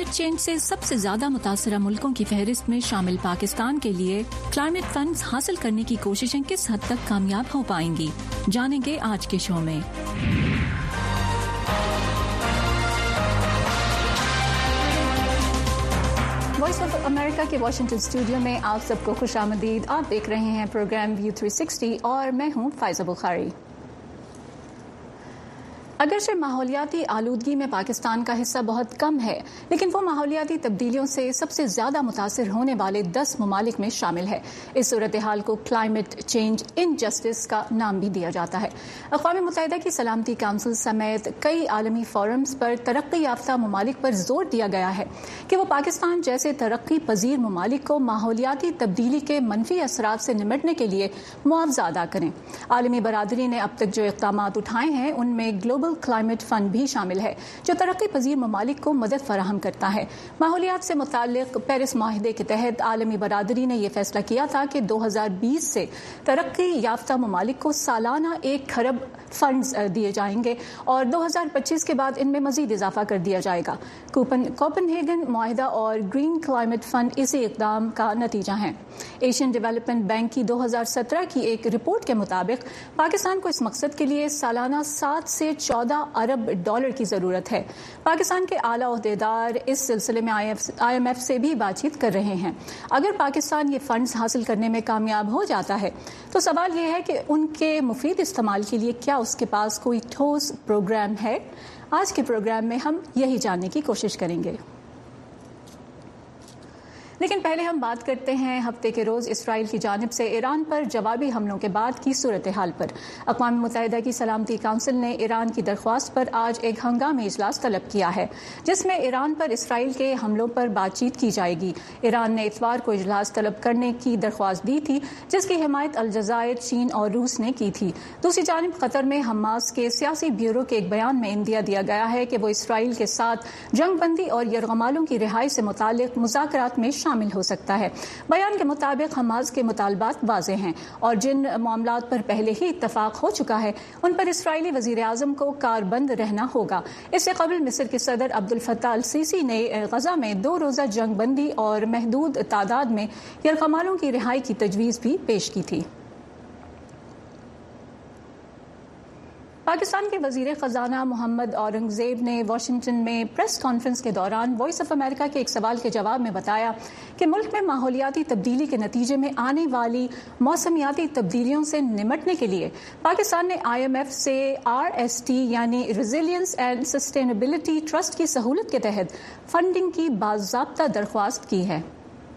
کلائمیٹ چینج سے سب سے زیادہ متاثرہ ملکوں کی فہرست میں شامل پاکستان کے لیے کلائمیٹ فنڈز حاصل کرنے کی کوششیں کس حد تک کامیاب ہو پائیں گی، جانیں گے آج کے شو میں۔ وائس آف امریکہ کے واشنگٹن اسٹوڈیو میں آپ سب کو خوش آمدید۔ آپ دیکھ رہے ہیں پروگرام ویو 360 اور میں ہوں فائزہ بخاری۔ اگرچہ ماحولیاتی آلودگی میں پاکستان کا حصہ بہت کم ہے، لیکن وہ ماحولیاتی تبدیلیوں سے سب سے زیادہ متاثر ہونے والے 10 ممالک میں شامل ہے۔ اس صورتحال کو کلائمیٹ چینج انجسٹس کا نام بھی دیا جاتا ہے۔ اقوام متحدہ کی سلامتی کونسل سمیت کئی عالمی فورمز پر ترقی یافتہ ممالک پر زور دیا گیا ہے کہ وہ پاکستان جیسے ترقی پذیر ممالک کو ماحولیاتی تبدیلی کے منفی اثرات سے نمٹنے کے لیے معاوضہ ادا کریں۔ عالمی برادری نے اب تک جو اقدامات اٹھائے ہیں ان میں گلوبل کلائمیٹ فنڈ بھی شامل ہے، جو ترقی پذیر ممالک کو مدد فراہم کرتا ہے۔ ماحولیات سے متعلق پیرس معاہدے کے تحت عالمی برادری نے یہ فیصلہ کیا تھا کہ 2020 سے ترقی یافتہ ممالک کو سالانہ 1 کھرب فنڈز دیے جائیں گے اور 2025 کے بعد ان میں مزید اضافہ کر دیا جائے گا۔ کوپن ہیگن معاہدہ اور گرین کلائمیٹ فنڈ اسی اقدام کا نتیجہ ہیں۔ ایشین ڈیولپمنٹ بینک کی 2017 کی ایک رپورٹ کے مطابق پاکستان کو اس مقصد کے لیے سالانہ 7 سے 14 ارب ڈالر کی ضرورت ہے۔ پاکستان کے اعلیٰ عہدیدار اس سلسلے میں آئی ایم ایف سے بھی بات چیت کر رہے ہیں۔ اگر پاکستان یہ فنڈز حاصل کرنے میں کامیاب ہو جاتا ہے تو سوال یہ ہے کہ ان کے مفید استعمال کے لیے کیا اس کے پاس کوئی ٹھوس پروگرام ہے؟ آج کے پروگرام میں ہم یہی جاننے کی کوشش کریں گے۔ لیکن پہلے ہم بات کرتے ہیں ہفتے کے روز اسرائیل کی جانب سے ایران پر جوابی حملوں کے بعد کی صورتحال پر۔ اقوام متحدہ کی سلامتی کونسل نے ایران کی درخواست پر آج ایک ہنگامی اجلاس طلب کیا ہے، جس میں ایران پر اسرائیل کے حملوں پر بات چیت کی جائے گی۔ ایران نے اتوار کو اجلاس طلب کرنے کی درخواست دی تھی، جس کی حمایت الجزائر، چین اور روس نے کی تھی۔ دوسری جانب قطر میں حماس کے سیاسی بیورو کے ایک بیان میں اندیا دیا گیا ہے کہ وہ اسرائیل کے ساتھ جنگ بندی اور یرغمالوں کی رہائی سے متعلق مذاکرات میں شامل ہو سکتا ہے۔ بیان کے مطابق حماس کے مطالبات واضح ہیں اور جن معاملات پر پہلے ہی اتفاق ہو چکا ہے ان پر اسرائیلی وزیر اعظم کو کاربند رہنا ہوگا۔ اس سے قبل مصر کے صدر عبد الفتاح السیسی نے غزہ میں 2 روزہ جنگ بندی اور محدود تعداد میں یرغمالوں کی رہائی کی تجویز بھی پیش کی تھی۔ پاکستان کے وزیر خزانہ محمد اورنگزیب نے واشنگٹن میں پریس کانفرنس کے دوران وائس آف امریکہ کے ایک سوال کے جواب میں بتایا کہ ملک میں ماحولیاتی تبدیلی کے نتیجے میں آنے والی موسمیاتی تبدیلیوں سے نمٹنے کے لیے پاکستان نے آئی ایم ایف سے RST یعنی ریزیلینس اینڈ سسٹینیبلٹی ٹرسٹ کی سہولت کے تحت فنڈنگ کی باضابطہ درخواست کی ہے۔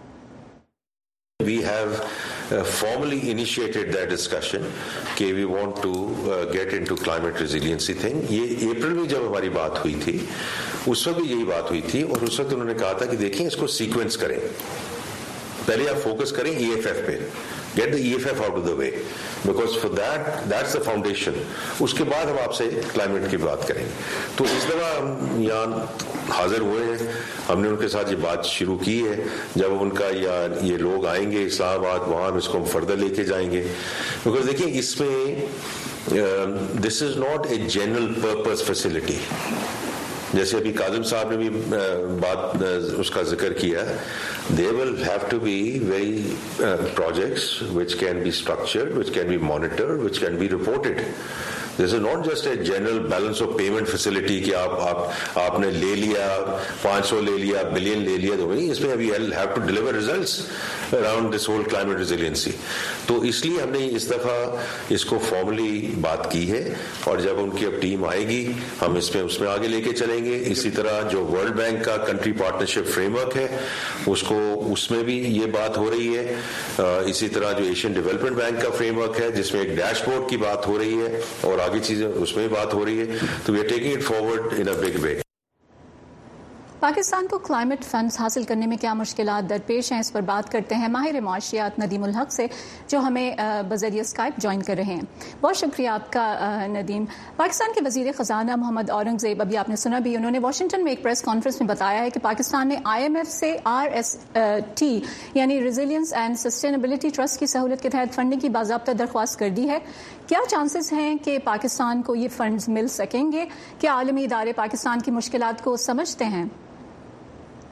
We have formally initiated that discussion کہ we want to get into climate resiliency thing۔ یہ اپریل میں جب ہماری بات ہوئی تھی اس وقت بھی یہی بات ہوئی تھی اور اس وقت انہوں نے کہا تھا کہ دیکھیں اس کو سیکوینس کریں، پہلے آپ فوکس کریں EFF پہ، get the EFF out of the way because for that's the foundation۔ اس کے بعد ہم آپ سے کلائمیٹ کی بات کریں گے۔ تو اس دفعہ ہم یہاں حاضر ہوئے ہیں، ہم نے ان کے ساتھ یہ بات شروع کی ہے۔ جب ان کا یہ لوگ آئیں گے اسلام آباد، وہاں ہم اس کو فردر لے کے جائیں گے، بیکاز دیکھیں اس میں دس از ناٹ اے جنرل پرپز فیسلٹی۔ جیسے ابھی کاظم صاحب نے بھی بات اس کا ذکر کیا، there will have to be very projects which can be structured, which can be monitored, which can be reported۔ This is not just a general balance of payment facility کہ آپ نے لے لیا 500 لے لیا بلین لے لیا، تو نہیں، اس میں ابھی have to deliver results around this whole climate resiliency۔ تو اس لیے ہم نے اس دفعہ اس کو فارملی بات کی ہے اور جب ان کی اب ٹیم آئے گی ہم اس میں آگے لے کے چلیں گے۔ اسی طرح جو ورلڈ بینک کا کنٹری پارٹنرشپ فریم ورک ہے اس میں بھی یہ بات ہو رہی ہے۔ اسی طرح جو ایشین ڈیولپمنٹ بینک کا فریم ورک ہے جس میں ایک ڈیش بورڈ کی بات ہو رہی ہے اور آگے چیزیں اس میں بات ہو رہی ہے، تو وی آر ٹیکنگ اٹ فارورڈ ان اے بگ وے۔ پاکستان کو کلائمیٹ فنڈز حاصل کرنے میں کیا مشکلات درپیش ہیں، اس پر بات کرتے ہیں ماہر معاشیات ندیم الحق سے، جو ہمیں بذریعہ اسکائپ جوائن کر رہے ہیں۔ بہت شکریہ آپ کا ندیم۔ پاکستان کے وزیر خزانہ محمد اورنگزیب، ابھی آپ نے سنا بھی، انہوں نے واشنگٹن میں ایک پریس کانفرنس میں بتایا ہے کہ پاکستان نے IMF سے RST یعنی ریزیلینس اینڈ سسٹینیبلٹی ٹرسٹ کی سہولت کے تحت فنڈنگ کی باضابطہ درخواست کر دی ہے۔ کیا چانسز ہیں کہ پاکستان کو یہ فنڈز مل سکیں گے؟ کیا عالمی ادارے پاکستان کی مشکلات کو سمجھتے ہیں؟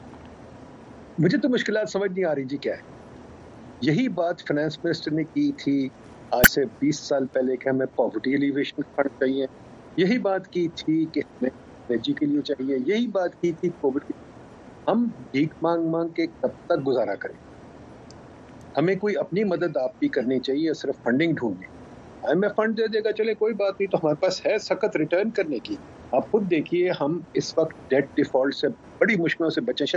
مجھے تو مشکلات سمجھ نہیں آ رہی جی کیا ہے. یہی بات فائنانس منسٹر نے کی تھی آج سے 20 سال پہلے کہ ہمیں پاورٹی ایلیویشن فنڈ چاہیے. یہی بات کی تھی کہ ہمیں انرجی کے لیے چاہیے. یہی بات کی تھی کووڈ کی. ہم بھیک مانگ مانگ کے کب تک گزارا کریں؟ ہمیں کوئی اپنی مدد آپ بھی کرنی چاہیے, صرف فنڈنگ ڈھونڈیں. IMF فنڈ دے دے گا, چلے کوئی بات نہیں, تو ہمارے پاس ہے سخت ریٹرن کرنے کی. آپ خود دیکھیے ہم اس وقت ڈیٹ ڈیفالٹ سے بڑی مشکلوں سے بچے,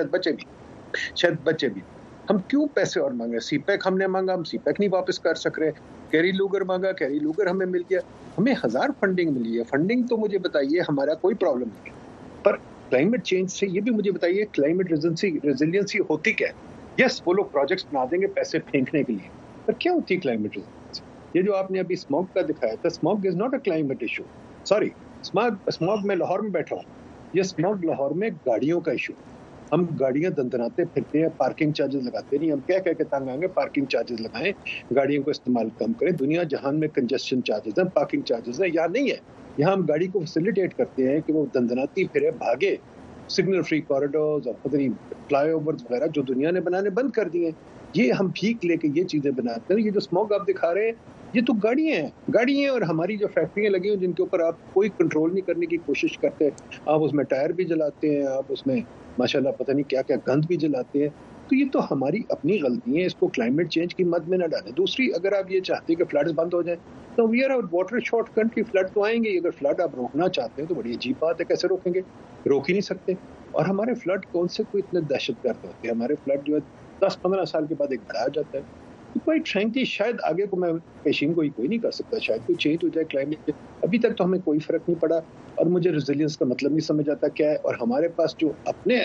شاید بچے بھی. ہم کیوں پیسے اور مانگے؟ سی پیک ہم نے مانگا, ہم سی پیک نہیں واپس کر سک رہے. کیری لوگر مانگا, کیری لوگر ہمیں مل گیا. ہمیں 1000 فنڈنگ ملی ہے. فنڈنگ تو مجھے بتائیے ہمارا کوئی پرابلم نہیں ہے, پر کلائمیٹ چینج سے یہ بھی مجھے بتائیے کلائمیٹ ریزیلینسی ہوتی کیا ہے؟ یس, وہ لوگ پروجیکٹس بنا دیں گے پیسے پھینکنے کے لیے, پر کیا ہوتی ہے کلائمیٹ ریزیلینسی؟ یہ جو آپ نے ابھی اسموگ کا دکھایا تھا, اسموگ از ناٹ اے کلائمیٹ ایشو. سوری, اسموگ میں لاہور میں بیٹھا ہوں, یہ اسموگ لاہور میں گاڑیوں کا ایشو. ہم گاڑیاں دندناتے پھرتے ہیں, پارکنگ چارجز لگاتے نہیں. ہم کہہ کے تنگ آئیں گے پارکنگ چارجز لگائیں, گاڑیوں کو استعمال کم کریں. دنیا جہان میں کنجسشن چارجز ہیں, پارکنگ چارجز ہیں, یہاں نہیں ہے. یہاں ہم گاڑی کو فیسیلیٹیٹ کرتے ہیں کہ وہ دندناتی پھرے, بھاگے. سگنل فری کوریڈورز اور پتہ نہیں فلائی اوورز وغیرہ جو دنیا نے بنانے بند کر دیے ہیں, یہ ہم بھیک لے کے یہ چیزیں بناتے ہیں. یہ جو اسموگ آپ دکھا رہے ہیں یہ تو گاڑی ہیں, اور ہماری جو فیکٹریاں لگی ہیں جن کے اوپر آپ کوئی کنٹرول نہیں کرنے کی کوشش کرتے. آپ اس میں ٹائر بھی جلاتے ہیں, آپ اس میں ماشاءاللہ پتہ نہیں کیا کیا گند بھی جلاتے ہیں. تو یہ تو ہماری اپنی غلطی ہیں, اس کو کلائمیٹ چینج کی مد میں نہ ڈالیں. دوسری, اگر آپ یہ چاہتے ہیں کہ فلڈز بند ہو جائیں تو وی آر واٹر شارٹ کنٹری, فلڈ تو آئیں گے. اگر فلڈ آپ روکنا چاہتے ہیں تو بڑی عجیب بات ہے, کیسے روکیں گے؟ روک ہی نہیں سکتے. اور ہمارے فلڈ کون سے کوئی اتنے دہشت گرد ہوتے ہیں؟ ہمارے فلڈ جو ہے 10-15 سال کے بعد ایک بڑھایا جاتا ہے. کوئی فرینکلی شاید آگے کو میں پیشین کوئی نہیں کر سکتا, شاید کوئی چینج ہو جائے کلائمیٹ. ابھی تک تو ہمیں کوئی فرق نہیں پڑا, اور مجھے ریزیلینس کا مطلب نہیں سمجھ آتا کیا ہے. اور ہمارے پاس جو اپنے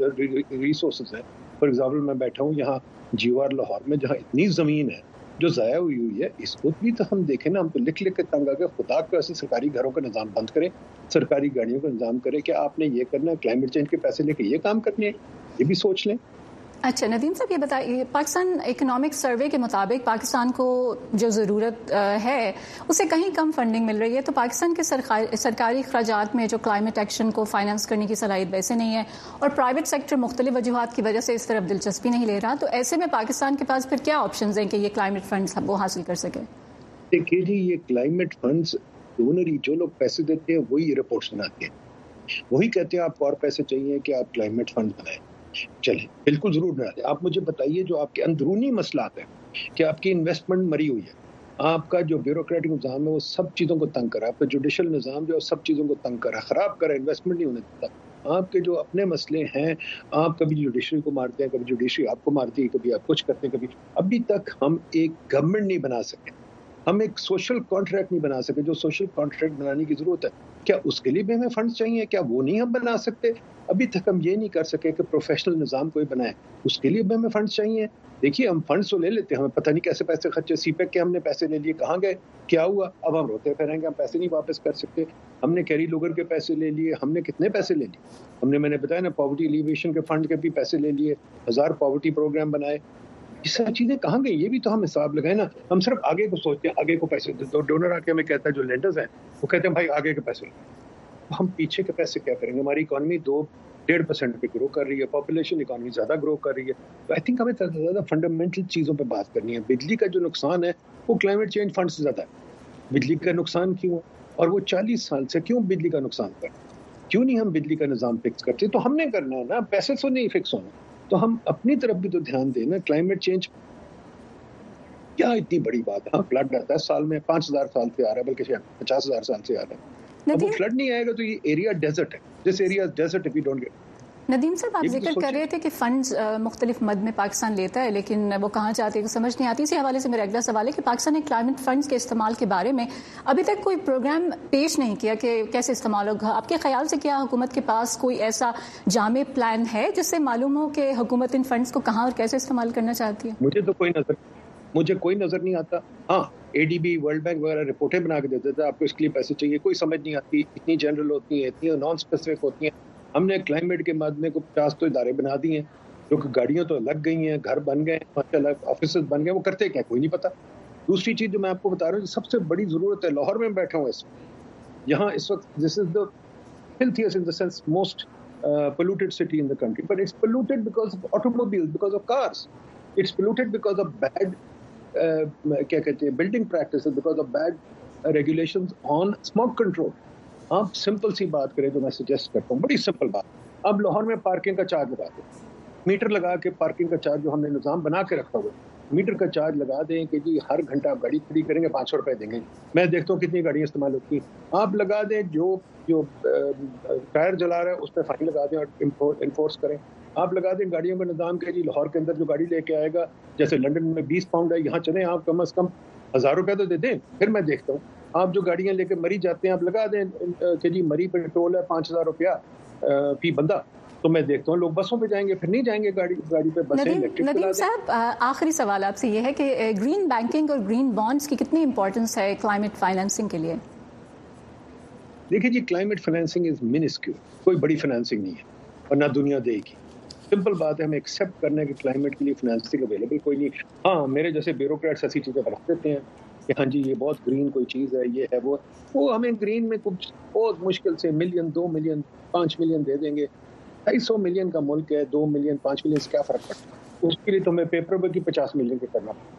ریسورسز ہیں, فار ایگزامپل میں بیٹھا ہوں یہاں جیوار لاہور میں, جہاں اتنی زمین ہے جو ضائع ہوئی ہے, اس کو بھی تو ہم دیکھیں نا. ہم تو لکھ کے تنگ آ گئے. خدا کو ایسے سرکاری گھروں کا نظام بند کریں, سرکاری گاڑیوں کا نظام کرے کہ آپ نے یہ کرنا ہے, کلائمیٹ چینج کے پیسے لے کے یہ کام کرنے ہیں, یہ بھی سوچ لیں. اچھا ندیم صاحب, یہ بتائیے, پاکستان اکنامک سروے کے مطابق پاکستان کو جو ضرورت ہے اسے کہیں کم فنڈنگ مل رہی ہے, تو پاکستان کے سرکاری اخراجات میں جو کلائمیٹ ایکشن کو فائنانس کرنے کی صلاحیت ویسے نہیں ہے, اور پرائیویٹ سیکٹر مختلف وجوہات کی وجہ سے اس طرف دلچسپی نہیں لے رہا. تو ایسے میں پاکستان کے پاس پھر کیا آپشنز ہیں کہ یہ کلائمیٹ فنڈز وہ حاصل کر سکے؟ دیکھیے جی, یہ کلائمیٹ فنڈز ڈونر جو لوگ پیسے دیتے ہیں وہی رپورٹس بناتے ہیں, وہی کہتے ہیں آپ کو اور پیسے چاہیے کہ آپ کلائمیٹ فنڈ بنائیں. چلیں بالکل ضرور بنا دیں. آپ مجھے بتائیے جو آپ کے اندرونی مسئلات ہیں کہ آپ کی انویسٹمنٹ مری ہوئی ہے, آپ کا جو بیوروکریٹک نظام ہے وہ سب چیزوں کو تنگ کرا, آپ کا جوڈیشل نظام جو ہے سب چیزوں کو تنگ کرا, خراب کرا, انویسٹمنٹ نہیں ہونے دیتا. آپ کے جو اپنے مسئلے ہیں, آپ کبھی جوڈیشری کو مارتے ہیں, کبھی جوڈیشری آپ کو مارتی ہے, کبھی آپ کچھ کرتے ہیں, کبھی. ابھی تک ہم ایک گورنمنٹ نہیں بنا سکے, ہم ایک سوشل کانٹریکٹ نہیں بنا سکے. جو سوشل کانٹریکٹ بنانے کی ضرورت ہے, کیا اس کے لیے بھی ہمیں فنڈز چاہیے؟ کیا وہ نہیں ہم بنا سکتے؟ ابھی تک ہم یہ نہیں کر سکے کہ پروفیشنل نظام کوئی بنائے, اس کے لیے بھی ہمیں فنڈز چاہیے. دیکھیے ہم فنڈز تو لے لیتے ہیں, ہمیں پتہ نہیں کیسے پیسے خرچے. سی پیک کے ہم نے پیسے لے لیے, کہاں گئے, کیا ہوا؟ اب ہم روتے پھریں گے, ہم پیسے نہیں واپس کر سکتے. ہم نے کیری لوگر کے پیسے لے لیے, ہم نے کتنے پیسے لے لیے, ہم نے, میں نے بتایا نا, پاورٹی ایلیویشن کے فنڈ کے بھی پیسے لے لیے, 1000 پاورٹی پروگرام بنائے. یہ سب چیزیں کہاں گئی؟ یہ بھی تو ہم حساب لگائیں نا. ہم صرف آگے کو سوچتے ہیں, آگے کو پیسے. ڈونر آ کے ہمیں کہتا ہے, جو لینڈرز ہیں وہ کہتے ہیں بھائی آگے کے پیسے, ہم پیچھے کے پیسے کیا کریں گے؟ ہماری اکانومی 2-1.5% پہ گرو کر رہی ہے, پاپولیشن اکانومی زیادہ گرو کر رہی ہے. تو آئی تھنک ہمیں زیادہ فنڈامنٹل چیزوں پہ بات کرنی ہے. بجلی کا جو نقصان ہے وہ کلائمیٹ چینج فنڈ سے زیادہ ہے. بجلی کا نقصان کیوں, اور وہ 40 سال سے کیوں بجلی کا نقصان کر, کیوں نہیں ہم بجلی کا نظام فکس کرتے؟ تو ہم نے کرنا ہے نا, پیسے سے نہیں فکس ہونا. تو ہم اپنی طرف بھی تو دھیان دیں نا. کلائمیٹ چینج کیا اتنی بڑی بات ہے؟ ہاں فلڈ آتا ہے سال میں 5000 سال سے آ رہا ہے, بلکہ 50,000 سال سے آ رہا ہے. اب وہ فلڈ نہیں آئے گا تو یہ ایریا ڈیزرٹ ہے. دس ایریا از ڈیزرٹ اف یو ڈونٹ گیٹ. ندیم صاحب, آپ ذکر کر رہے تھے کہ فنڈز مختلف مد میں پاکستان لیتا ہے, لیکن وہ کہاں جاتے ہیں سمجھ نہیں آتی. اسی حوالے سے میرا اگلا سوال ہے کہ پاکستان نے کلائمیٹ فنڈز کے استعمال کے بارے میں ابھی تک کوئی پروگرام پیش نہیں کیا کہ کیسے استعمال ہوگا. آپ کے خیال سے کیا حکومت کے پاس کوئی ایسا جامع پلان ہے جس سے معلوم ہو کہ حکومت ان فنڈز کو کہاں اور کیسے استعمال کرنا چاہتی ہے؟ مجھے کوئی نظر نہیں آتا. ہاں ADB, ورلڈ بینک وغیرہ رپورٹیں بنا کے دیتے تھے, آپ کو اس کے لیے پیسے چاہیے, کوئی سمجھ نہیں آتی, اتنی جنرل ہوتی ہیں, اتنی نان اسپیسیفک ہوتی ہیں. ہم نے کلائمیٹ کے مادے کو 50 تو ادارے بنا دیے ہیں, جو کہ گاڑیوں تو لگ گئی ہیں, گھر بن گئے, ماشاءاللہ آفیسز بن گئے, وہ کرتے کیا کوئی نہیں پتا. دوسری چیز جو میں آپ کو بتا رہا ہوں, سب سے بڑی ضرورت ہے, لاہور میں بیٹھا ہوں اس وقت, یہاں اس وقت دس از دا filthiest in the sense most polluted city in the country, but it's polluted because of automobiles, because of cars. It's polluted because of bad building practices, because of bad regulations on smoke control. آپ سمپل سی بات کریں جو میں سجیسٹ کرتا ہوں, بڑی سمپل بات. اب لاہور میں پارکنگ کا چارج لگا دیں, میٹر لگا کے پارکنگ کا چارج جو ہم نے نظام بنا کے رکھا ہوا ہے, میٹر کا چارج لگا دیں کہ جی ہر گھنٹہ آپ گاڑی کھڑی کریں گے 500 روپے دیں گے. میں دیکھتا ہوں کتنی گاڑیاں استعمال ہوتی ہیں. آپ لگا دیں جو ٹائر جلا رہا ہے اس پہ فائن لگا دیں اور انفورس کریں. آپ لگا دیں گاڑیوں کا نظام کہ جی لاہور کے اندر جو گاڑی لے کے آئے گا, جیسے لنڈن میں 20 پاؤنڈ ہے, یہاں چلیں آپ کم از کم 1000 روپے تو دے دیں. پھر میں دیکھتا ہوں آپ جو گاڑیاں لے کے مری جاتے ہیں, آپ لگا دیں کہ جی مری پہ ٹول ہے 5000 روپیہ فی بندہ, تو میں دیکھتا ہوں لوگ بسوں پہ جائیں گے, پھر نہیں جائیں گے گاڑی پہ. بسیں ندیم صاحب, آخری سوال آپ سے یہ ہے کہ گرین بینکنگ اور گرین بانڈز کی کتنی امپورٹنس ہے کلائمیٹ فائنینسنگ کے لیے؟ دیکھیے جی, کلائمیٹ فائنینسنگ از منسکیول, کوئی بڑی فائنینسنگ نہیں ہے اور نہ دنیا دے گی. سمپل بات ہے, ہمیں ایکسیپٹ کرنا ہے کہ کلائمیٹ کے لیے فائنینسنگ اویلیبل کوئی نہیں. ہاں میرے جیسے بیوروکریٹس ایسی چیزیں بنا دیتے ہیں کہ ہاں جی یہ بہت گرین کوئی چیز ہے, یہ ہے وہ ہمیں گرین میں کچھ بہت مشکل سے ملین 2 ملین 5 ملین دے دیں گے. 250 ملین کا ملک ہے, 2 ملین 5 ملین سے کیا فرق پڑتا ہے؟ اس کے لیے تو ہمیں پیپر ورک کی 50 ملین کے کرنا پڑتا.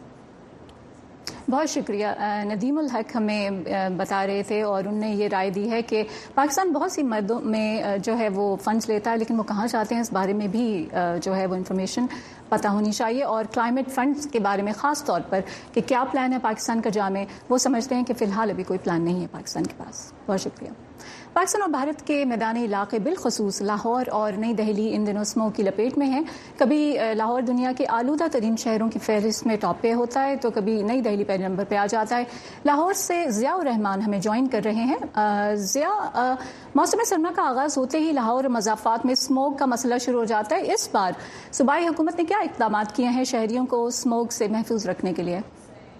بہت شکریہ. ندیم الحق ہمیں بتا رہے تھے اور انہوں نے یہ رائے دی ہے کہ پاکستان بہت سی مدوں میں جو ہے وہ فنڈز لیتا ہے, لیکن وہ کہاں جاتے ہیں اس بارے میں بھی جو ہے وہ انفارمیشن پتہ ہونی چاہیے. اور کلائمیٹ فنڈز کے بارے میں خاص طور پر کہ کیا پلان ہے پاکستان کا جامع, وہ سمجھتے ہیں کہ فی الحال ابھی کوئی پلان نہیں ہے پاکستان کے پاس. بہت شکریہ. پاکستان اور بھارت کے میدانی علاقے بالخصوص لاہور اور نئی دہلی ان دنوں اسموگ کی لپیٹ میں ہیں. کبھی لاہور دنیا کے آلودہ ترین شہروں کی فہرست میں ٹاپ پہ ہوتا ہے تو کبھی نئی دہلی پہلے نمبر پہ آ جاتا ہے. لاہور سے ضیاء الرحمان ہمیں جوائن کر رہے ہیں. ضیاء, موسم سرما کا آغاز ہوتے ہی لاہور اور مضافات میں اسموگ کا مسئلہ شروع ہو جاتا ہے. اس بار صوبائی حکومت نے کیا اقدامات کیے ہیں شہریوں کو اسموگ سے محفوظ رکھنے کے لیے؟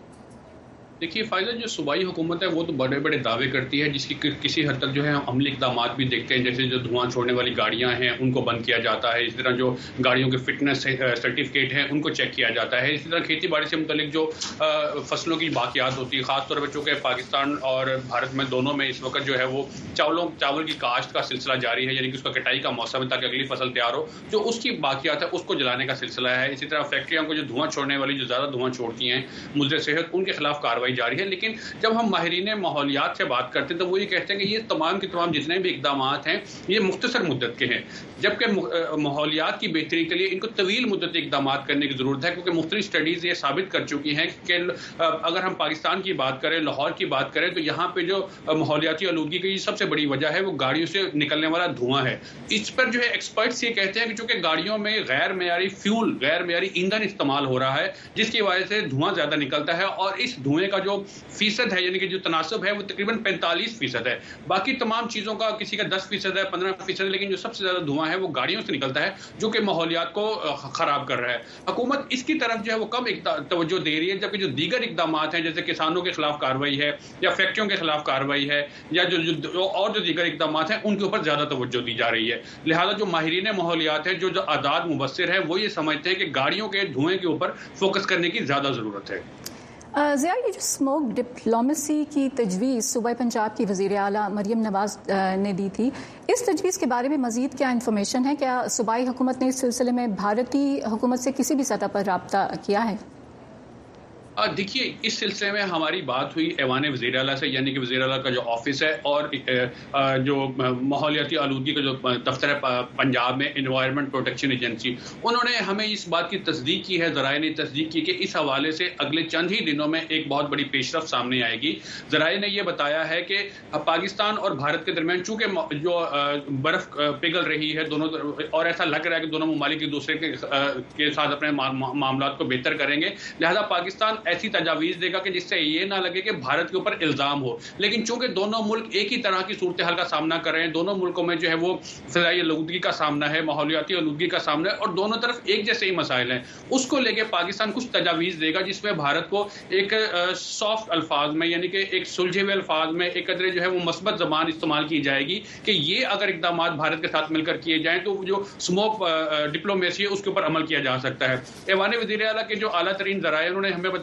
دیکھیے فائدہ, جو صوبائی حکومت ہے وہ تو بڑے بڑے دعوے کرتی ہے جس کی کسی حد تک جو ہے ہم عملی اقدامات بھی دیکھتے ہیں, جیسے جو دھواں چھوڑنے والی گاڑیاں ہیں ان کو بند کیا جاتا ہے, اس طرح جو گاڑیوں کے فٹنس سرٹیفکیٹ ہیں ان کو چیک کیا جاتا ہے, اسی طرح کھیتی باڑی سے متعلق جو فصلوں کی باقیات ہوتی ہے, خاص طور پر چونکہ پاکستان اور بھارت میں دونوں میں اس وقت جو ہے وہ چاول کی کاشت کا سلسلہ جاری ہے, یعنی کہ اس کا کٹائی کا موسم ہے تاکہ اگلی فصل تیار ہو, جو اس کی باقیات ہے اس کو جلانے کا سلسلہ ہے. اسی طرح فیکٹریوں کو جو دھواں چھوڑنے والی جو زیادہ دھواں چھوڑتی ہیں مضر صحت, ان کے خلاف کارروائی جاری ہے. لیکن جب ہم ماہرین ماحولیات سے بات کرتے ہیں تو وہ یہ کہتے ہیں کہ یہ تمام کے تمام جتنے بھی اقدامات ہیں یہ مختصر مدت کے ہیں, جبکہ ماحولیات کی بہتری کے لیے ان کو طویل مدتی اقدامات کرنے کی ضرورت ہے, کیونکہ مختلف اسٹڈیز یہ ثابت کر چکی ہیں کہ اگر ہم پاکستان کی بات کریں, لاہور کی بات کریں, تو یہاں پہ جو ماحولیاتی آلودگی کی سب سے بڑی وجہ ہے وہ گاڑیوں سے نکلنے والا دھواں ہے. اس پر جو ہے ایکسپرٹس یہ کہتے ہیں کہ چونکہ گاڑیوں میں غیر معیاری فیول, غیر معیاری ایندھن استعمال ہو رہا ہے جس کی وجہ سے دھواں زیادہ نکلتا ہے, اور اس دھوئیں کا جو فیصد ہے یعنی کہ جو تناسب ہے وہ تقریباً 45% ہے. باقی تمام چیزوں کا کسی کا 10% ہے, 15%, لیکن جو سب سے زیادہ دھواں ہے وہ گاڑیوں سے نکلتا ہے جو کہ ماحولیات کو خراب کر رہا ہے. حکومت اس کی طرف جو ہے وہ کم توجہ دے رہی ہے, جبکہ جو دیگر اقدامات ہیں جیسے کسانوں کے خلاف کارروائی ہے یا فیکٹریوں کے خلاف کارروائی ہے یا جو دیگر اقدامات ہیں ان کے اوپر زیادہ توجہ دی جا رہی ہے. لہٰذا جو ماہرین ماحولیات ہیں, جو اعداد مبصر ہیں, وہ یہ سمجھتے ہیں کہ گاڑیوں کے دھوئیں کے اوپر فوکس کرنے کی زیادہ ضرورت ہے. ضیاء, یہ جو اسموک ڈپلومیسی کی تجویز صوبہ پنجاب کی وزیر اعلیٰ مریم نواز نے دی تھی, اس تجویز کے بارے میں مزید کیا انفارمیشن ہے؟ کیا صوبائی حکومت نے اس سلسلے میں بھارتی حکومت سے کسی بھی سطح پر رابطہ کیا ہے؟ دیکھیے اس سلسلے میں ہماری بات ہوئی ایوان وزیر اعلیٰ سے, یعنی کہ وزیر اعلیٰ کا جو آفس ہے اور جو ماحولیاتی آلودگی کا جو دفتر ہے پنجاب میں, انوائرمنٹ پروٹیکشن ایجنسی, انہوں نے ہمیں اس بات کی تصدیق کی ہے, ذرائع نے تصدیق کی کہ اس حوالے سے اگلے چند ہی دنوں میں ایک بہت بڑی پیش رفت سامنے آئے گی. ذرائع نے یہ بتایا ہے کہ پاکستان اور بھارت کے درمیان چونکہ جو برف پگھل رہی ہے دونوں, اور ایسا لگ رہا ہے کہ دونوں ممالک ایک دوسرے کے ساتھ اپنے معاملات کو بہتر کریں گے, لہذا پاکستان ایسی تجاویز دے گا کہ جس سے یہ نہ لگے کہ بھارت کے اوپر الزام ہو. لیکن چونکہ دونوں ملک ایک ہی طرح کی صورتحال کا سامنا کر رہے ہیں, دونوں ملکوں میں جو ہے وہ فضائی آلودگی کا سامنا ہے, ماحولیاتی آلودگی کا سامنا ہے, اور دونوں طرف ایک جیسے ہی مسائل ہیں, اس کو لے کے پاکستان کچھ تجاویز دے گا جس میں بھارت کو ایک سافٹ الفاظ میں, یعنی کہ ایک سلجھے ہوئے الفاظ میں ایک قدرے جو ہے وہ مثبت زبان استعمال کی جائے گی کہ یہ اگر اقدامات بھارت کے ساتھ مل کر کیے جائیں تو جو اسموک ڈپلومیسی ہے اس کے اوپر عمل کیا جا سکتا ہے. ایوان وزیر اعلیٰ کے جو اعلیٰ ترین ذرائع انہوں نے ہمیں بتایا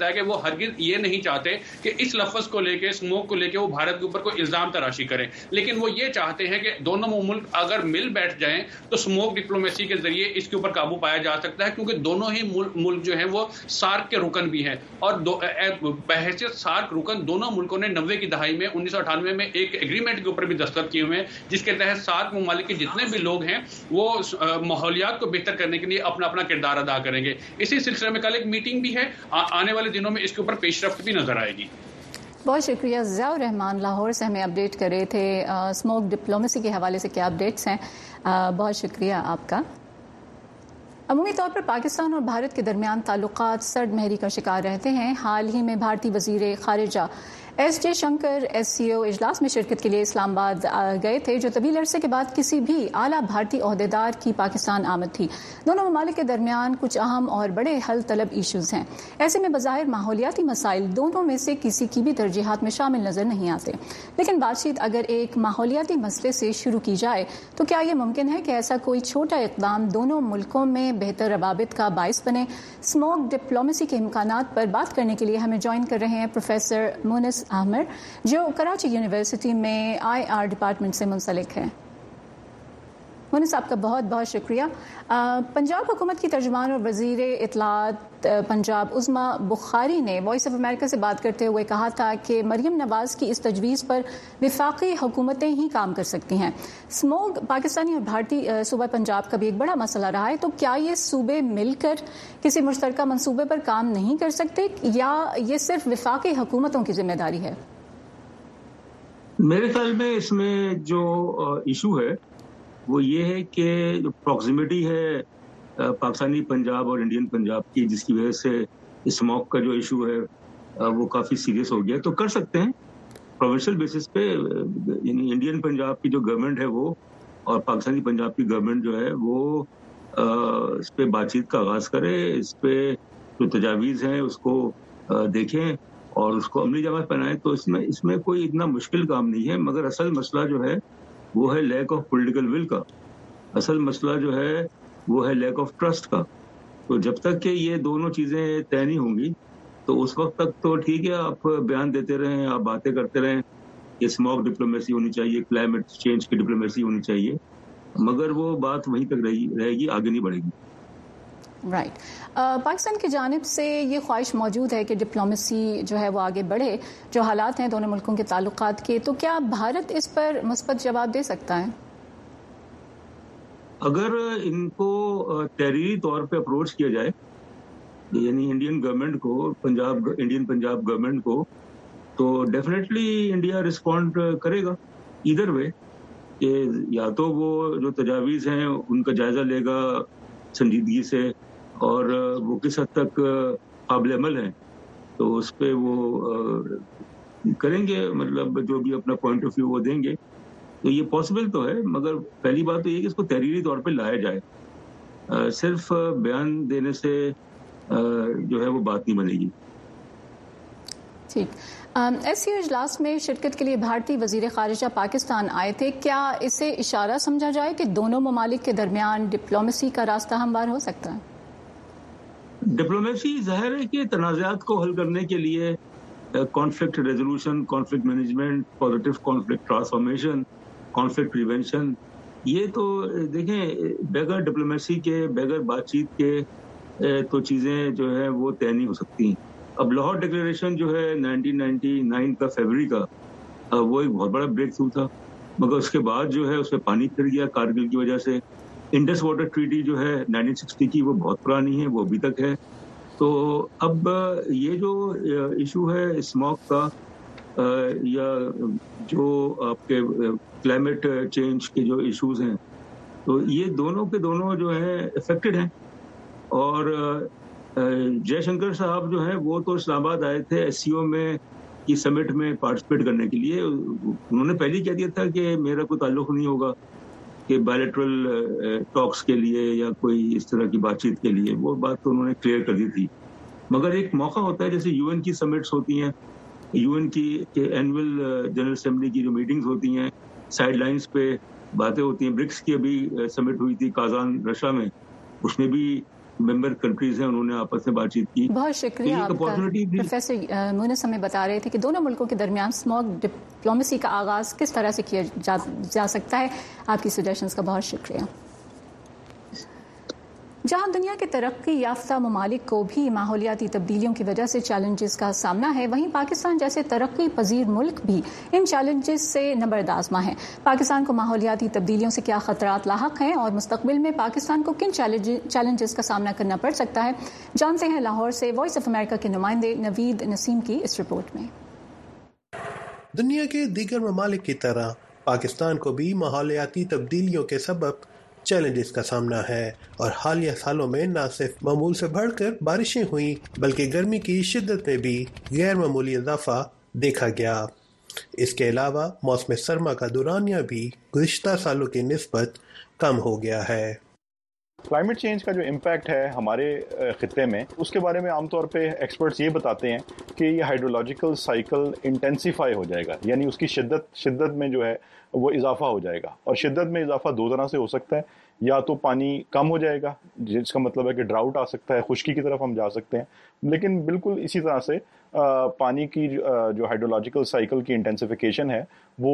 بتایا کہ وہ ہرگز یہ نہیں چاہتے کہ اس لفظ کو لے کے، اسموک کو لے کے وہ بھارت کے اوپر کوئی الزام تراشی کریں، لیکن وہ یہ چاہتے ہیں کہ دونوں ملک اگر مل بیٹھ جائیں تو اسموک ڈپلومیسی کے ذریعے اس کے اوپر قابو پایا جا سکتا ہے، کیونکہ دونوں ہی ملک جو ہیں وہ سارک کے رکن بھی ہیں، اور بحیثیت سارک رکن دونوں ملکوں نے 90 کی دہائی میں 1998 میں ایک ایگریمنٹ کے اوپر بھی دستخط کیے ہوئے ہیں، جس کے تحت سارک ممالک کے جتنے بھی لوگ ہیں وہ ماحولیات کو بہتر کرنے کے لیے اپنا اپنا کردار ادا کریں گے. اسی سلسلے میں کل ایک میٹنگ بھی ہے، آنے والے دنوں میں اس کے اوپر پیش رفت بھی نظر آئے گی. بہت شکریہ. ضیاء الرحمان لاہور سے ہمیں اپڈیٹ کر رہے تھے اسموک ڈپلومیسی کے حوالے سے کیا اپڈیٹس ہیں. بہت شکریہ آپ کا. عمومی طور پر پاکستان اور بھارت کے درمیان تعلقات سرد مہری کا شکار رہتے ہیں. حال ہی میں بھارتی وزیر خارجہ ایس جے شنکر SCO اجلاس میں شرکت کے لیے اسلام آباد گئے تھے، جو طویل عرصے کے بعد کسی بھی اعلیٰ بھارتی عہدیدار کی پاکستان آمد تھی. دونوں ممالک کے درمیان کچھ اہم اور بڑے حل طلب ایشوز ہیں. ایسے میں بظاہر ماحولیاتی مسائل دونوں میں سے کسی کی بھی ترجیحات میں شامل نظر نہیں آتے، لیکن بات چیت اگر ایک ماحولیاتی مسئلے سے شروع کی جائے تو کیا یہ ممکن ہے کہ ایسا کوئی چھوٹا اقدام دونوں ملکوں میں بہتر روابط کا باعث بنے؟ اسموک ڈپلومیسی کے امکانات پر بات کرنے کے لیے ہمیں جوائن کر رہے ہیں پروفیسر مونس احمد، جو کراچی یونیورسٹی میں IR ڈپارٹمنٹ سے منسلک ہے. مونس صاحب کا بہت بہت شکریہ. پنجاب حکومت کی ترجمان اور وزیر اطلاعات پنجاب عظمی بخاری نے وائس آف امریکہ سے بات کرتے ہوئے کہا تھا کہ مریم نواز کی اس تجویز پر وفاقی حکومتیں ہی کام کر سکتی ہیں. اسموک پاکستانی اور بھارتی صوبہ پنجاب کا بھی ایک بڑا مسئلہ رہا ہے، تو کیا یہ صوبے مل کر کسی مشترکہ منصوبے پر کام نہیں کر سکتے، یا یہ صرف وفاقی حکومتوں کی ذمہ داری ہے؟ میرے خیال میں اس میں جو ایشو ہے وہ یہ ہے کہ جو پراکسیمیٹی ہے پاکستانی پنجاب اور انڈین پنجاب کی، جس کی وجہ سے اسموک کا جو ایشو ہے وہ کافی سیریس ہو گیا. تو کر سکتے ہیں پروونشل بیسس پہ، یعنی انڈین پنجاب کی جو گورنمنٹ ہے وہ اور پاکستانی پنجاب کی گورنمنٹ جو ہے وہ اس پہ بات چیت کا آغاز کرے، اس پہ جو تجاویز ہیں اس کو دیکھیں اور اس کو عملی جامہ پہنائیں. تو اس میں کوئی اتنا مشکل کام نہیں ہے، مگر اصل مسئلہ جو ہے وہ ہے لیک آف پولیٹیکل ول کا. اصل مسئلہ جو ہے وہ ہے لیک آف ٹرسٹ کا. تو جب تک کہ یہ دونوں چیزیں طے نہیں ہوں گی تو اس وقت تک تو ٹھیک ہے، آپ بیان دیتے رہیں، آپ باتیں کرتے رہیں کہ اسموک ڈپلومیسی ہونی چاہیے، کلائمیٹ چینج کی ڈپلومیسی ہونی چاہیے، مگر وہ بات وہیں تک رہے گی، آگے نہیں بڑھے گی. رائٹ. پاکستان کی جانب سے یہ خواہش موجود ہے کہ ڈپلومیسی جو ہے وہ آگے بڑھے. جو حالات ہیں دونوں ملکوں کے تعلقات کے، تو کیا بھارت اس پر مثبت جواب دے سکتا ہے؟ اگر ان کو تحریری طور پہ اپروچ کیا جائے، یعنی انڈین گورنمنٹ کو، انڈین پنجاب گورنمنٹ کو، تو ڈیفینیٹلی انڈیا رسپونڈ کرے گا ادھر وے، کہ یا تو وہ جو تجاویز ہیں ان کا جائزہ لے گا سنجیدگی سے، اور وہ کس حد تک قابل عمل ہیں تو اس پہ وہ کریں گے، مطلب جو بھی اپنا پوائنٹ آف ویو وہ دیں گے. تو یہ پاسبل تو ہے، مگر پہلی بات تو یہ کہ اس کو تحریری طور پہ لایا جائے. صرف بیان دینے سے جو ہے وہ بات نہیں بنے گی. ٹھیک. SCO اجلاس میں شرکت کے لیے بھارتی وزیر خارجہ پاکستان آئے تھے. کیا اسے اشارہ سمجھا جائے کہ دونوں ممالک کے درمیان ڈپلومیسی کا راستہ ہموار ہو سکتا ہے؟ ڈپلومیسی ظاہر ہے کہ تنازعات کو حل کرنے کے لیے کانفلکٹ ریزولوشن، کانفلکٹ مینجمنٹ، پازیٹیو کانفلکٹ ٹرانسفارمیشن، کانفلکٹ پریونشن، یہ تو دیکھیں بغیر ڈپلومیسی کے، بغیر بات چیت کے تو چیزیں جو ہے وہ طے نہیں ہو سکتی. اب لاہور ڈکلیریشن جو ہے 1999 کا فیبری کا، وہ ایک بہت بڑا بریک تھرو تھا، مگر اس کے بعد جو ہے اس میں پانی پھر گیا کارگل کی وجہ سے. انڈس واٹر ٹریٹی جو ہے 1960 کی، وہ بہت پرانی ہے، وہ ابھی تک ہے. تو اب یہ جو ایشو ہے اسموک کا، یا جو آپ کے کلائمیٹ چینج کے جو ایشوز ہیں، تو یہ دونوں کے دونوں جو ہیں افیکٹڈ ہیں. اور جے شنکر صاحب جو ہیں وہ تو اسلام آباد آئے تھے SCO میں کی سمٹ میں پارٹیسپیٹ کرنے کے لیے. انہوں نے پہلے کہہ دیا تھا کہ میرا کوئی تعلق نہیں ہوگا کہ بائلیٹرل ٹاکس کے لیے یا کوئی اس طرح کی بات چیت کے لیے، وہ بات تو انہوں نے کلیئر کر دی تھی. مگر ایک موقع ہوتا ہے، جیسے UN کی سمٹس ہوتی ہیں، UN کی اینول جنرل اسمبلی کی جو میٹنگز ہوتی ہیں، سائڈ لائنز پہ باتیں ہوتی ہیں. برکس کی ابھی سمٹ ہوئی تھی کازان رشیا میں، اس میں بھی member countries हैं उन्होंने आपस में बातचीत की। बहुत शुक्रिया आपका प्रोफेसर मुनिस हमें बता रहे थे कि दोनों मुल्कों के दरमियान स्मॉग डिप्लोमेसी का आगाज किस तरह से किया जा सकता है। आपकी सजेशंस का बहुत शुक्रिया। जहां दुनिया के तरक्की याफ्ता ममालिक को भी माहौलियाती तब्दीलियों की वजह से चैलेंजेस का सामना है, वहीं पाकिस्तान जैसे तरक्की पजीर मुल्क भी इन चैलेंजेस से नबरदाज़मा है। पाकिस्तान को माहौलियाती तब्दीलियों से क्या खतरात लाहक हैं और मुस्तकबिल में पाकिस्तान को किन चैलेंजेस का सामना करना पड़ सकता है, जानते हैं लाहौर से वॉइस ऑफ अमेरिका के नुमाइंदे नवीद नसीम की इस रिपोर्ट में। दुनिया के दीगर ममालिक की तरह पाकिस्तान को भी माहौलियाती तब्दीलियों के सबब चैलेंजेस का सामना है और हालिया सालों में न सिर्फ मामूल से बढ़कर बारिशें हुई बल्कि गर्मी की शिद्दत में भी गैर मामूली इजाफा देखा गया। इसके अलावा मौसम सरमा का दौरानिया भी गुज़िश्ता सालों की निस्बत कम हो गया है। क्लाइमेट चेंज का जो इम्पैक्ट है हमारे खित्ते में, उसके बारे में आमतौर पे एक्सपर्ट्स ये बताते हैं कि ये हाइड्रोलॉजिकल साइकिल इंटेंसिफाई हो जाएगा, यानी उसकी शिद्दत में जो है वो इजाफा हो जाएगा। और शिद्दत में इजाफा दो तरह से हो सकता है, या तो पानी कम हो जाएगा जिसका मतलब है कि ड्राउट आ सकता है, खुश्की की तरफ हम जा सकते हैं, लेकिन बिल्कुल इसी तरह से पानी की जो हाइड्रोलॉजिकल साइकिल की इंटेंसिफिकेशन है वो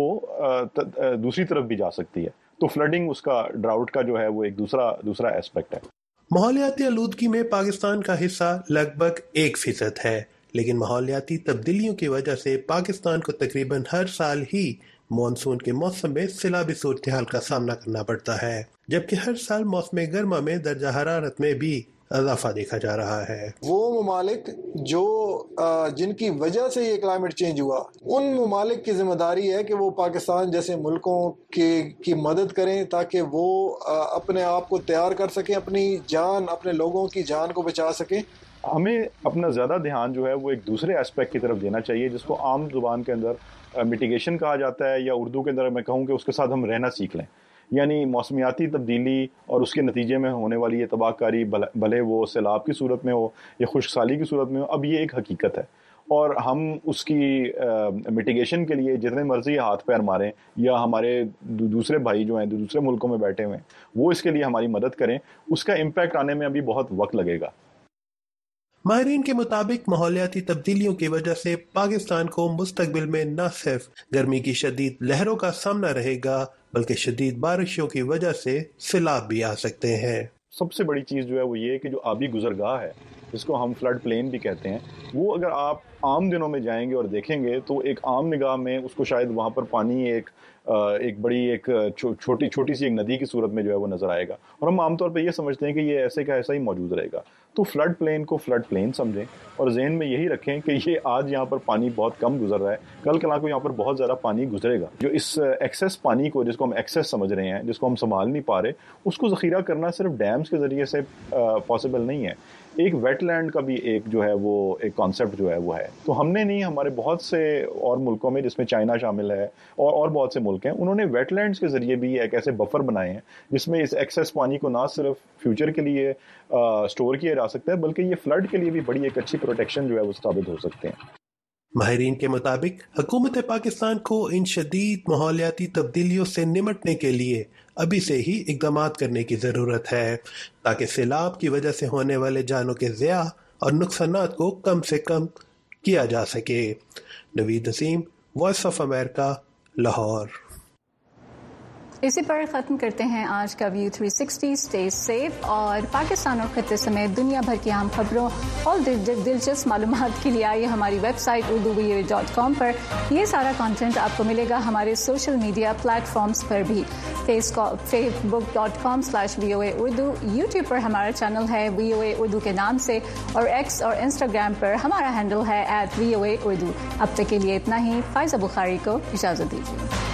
दूसरी तरफ भी जा सकती है। तो फ्लडिंग उसका ड्राउट का जो है वो एक दूसरा एस्पेक्ट है। माहौलियाती आलूदगी में पाकिस्तान का हिस्सा लगभग 1% है, लेकिन माहौलियाती तब्दीलियों की वजह से पाकिस्तान को तकरीबन हर साल ही मानसून के मौसम में सैलाबी सूरत हाल का सामना करना पड़ता है, जबकि हर साल मौसम गर्मा में दर्जा हरारत में भी इजाफा देखा जा रहा है। वो ममालिक जो जिनकी वजह से ये क्लाइमेट चेंज हुआ, उन ममालिक की जिम्मेदारी है कि वो पाकिस्तान जैसे मुल्कों की मदद करें ताकि वो अपने आप को तैयार कर सकें, अपनी जान, अपने लोगों की जान को बचा सकें। हमें अपना ज़्यादा ध्यान जो है वो एक दूसरे एस्पेक्ट की तरफ देना चाहिए जिसको आम जुबान के अंदर मिटिगेशन कहा जाता है, या उर्दू के अंदर मैं कहूँ कि उसके साथ हम रहना सीख लें। यानी मौसमियाती तब्दीली और उसके नतीजे में होने वाली ये तबाहकारी, भले वो सैलाब की सूरत में हो या खुश्क साली की सूरत में हो, अब ये एक हकीकत है और हम उसकी मिटिगेशन के लिए जितने मर्जी हाथ पैर मारें या हमारे दूसरे भाई जो हैं दूसरे मुल्कों में बैठे हुए हैं वो इसके लिए हमारी मदद करें, उसका इम्पैक्ट आने में अभी बहुत वक्त लगेगा। माहिरीन के मुताबिक माहौलियाती तब्दीलियों की वजह से पाकिस्तान को मुस्तकबिल में न सिर्फ गर्मी की शदीद लहरों का सामना रहेगा बल्कि शदीद बारिशों की वजह से सैलाब भी आ सकते हैं। सबसे बड़ी चीज़ जो है वो ये है कि जो आबी गुजरगाह है जिसको हम फ्लड प्लेन भी कहते हैं, वो अगर आप आम दिनों में जाएंगे और देखेंगे तो एक आम निगाह में उसको शायद वहाँ पर पानी एक छोटी सी एक नदी की सूरत में जो है वो नज़र आएगा और हम आमतौर पे ये समझते हैं कि ये ऐसे का ऐसा ही मौजूद रहेगा। तो फ्लड प्लेन को फ्लड प्लेन समझें और ज़हन में यही रखें कि ये आज यहाँ पर पानी बहुत कम गुजर रहा है, कल कल को यहाँ पर बहुत ज़्यादा पानी गुजरेगा। जो इस एक्सेस पानी को जिसको हम एक्सेस समझ रहे हैं, जिसको हम संभाल नहीं पा रहे, उसको ज़ख़ीरा करना सिर्फ डैम्स के ज़रिए से पॉसिबल नहीं है। एक वेटलैंड का भी एक जो है वो एक कॉन्सेप्ट जो है वो है। तो हमने नहीं, हमारे बहुत से और मुल्कों में जिसमें चाइना शामिल है और बहुत से मुल्क हैं, उन्होंने वेटलैंड्स के ज़रिए भी एक ऐसे बफर बनाए हैं जिसमें इस एक्सेस पानी को ना सिर्फ फ्यूचर के लिए स्टोर किया जा सकता है बल्कि ये फ्लड के लिए भी बड़ी एक अच्छी प्रोटेक्शन जो है वो साबित हो सकते हैं। माहिरीन के मुताबिक हुकूमत पाकिस्तान को इन शदीद माहौलियाती तब्दीलियों से निमटने के लिए अभी से ही इक़दाम करने की ज़रूरत है ताकि सैलाब की वजह से होने वाले जानों के ज़िया और नुकसानात को कम से कम किया जा सके। Naveed Naseem, voice of America, Lahore. इसी पर ख़त्म करते हैं आज का व्यू 360। स्टे सेफ और पाकिस्तान और खत्ते समेत दुनिया भर की अहम खबरों और दिलचस्प मालूमात के लिए आइए हमारी वेबसाइट urduvoa.com पर। ये सारा कंटेंट आपको मिलेगा हमारे सोशल मीडिया प्लेटफॉर्म्स पर भी, facebook.com/VOA Urdu, यूट्यूब पर हमारा चैनल है VOA उर्दू के नाम से और एक्स और इंस्टाग्राम पर हमारा हैंडल है @VOA Urdu। अब तक के लिए इतना ही। फाइज़ा बुखारी को इजाज़त दीजिए।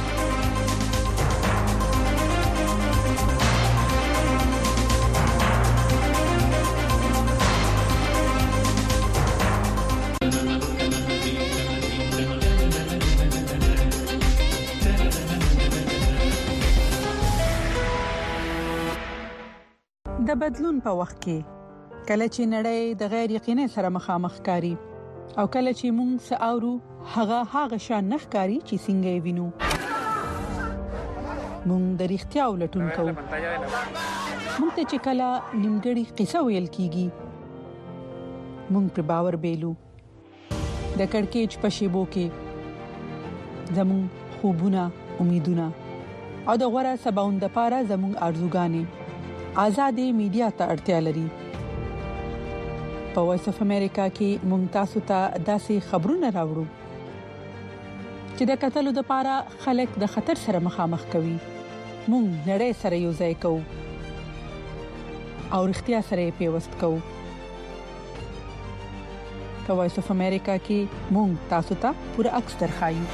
د بدلون په وخت کې کله چې نړۍ د غیر یقیني سره مخامخ کاری او کله چې موږ ساورو هغه شان نخ کاری چې څنګه وینو موږ د اړتیا ولټون کوو موږ ته چې کله نیمګړی قصه ویل کیږي موږ پر باور بیلو د کڑکېچ په شیبو کې زمون خوبونه امیدونه او د غوړه سباوند لپاره زمون ارزوګانې آزادې میډیا ته اړتیا لري په وایس اف امریکا کې موږ تاسو ته داسې خبرونه راوړو چې د قتل لپاره خلک د خطر سره مخامخ کوي موږ نړۍ سره یو ځای کوو او اړتیا سره پیوست کوو په وایس اف امریکا کې موږ تاسو ته پوره عکس درخایو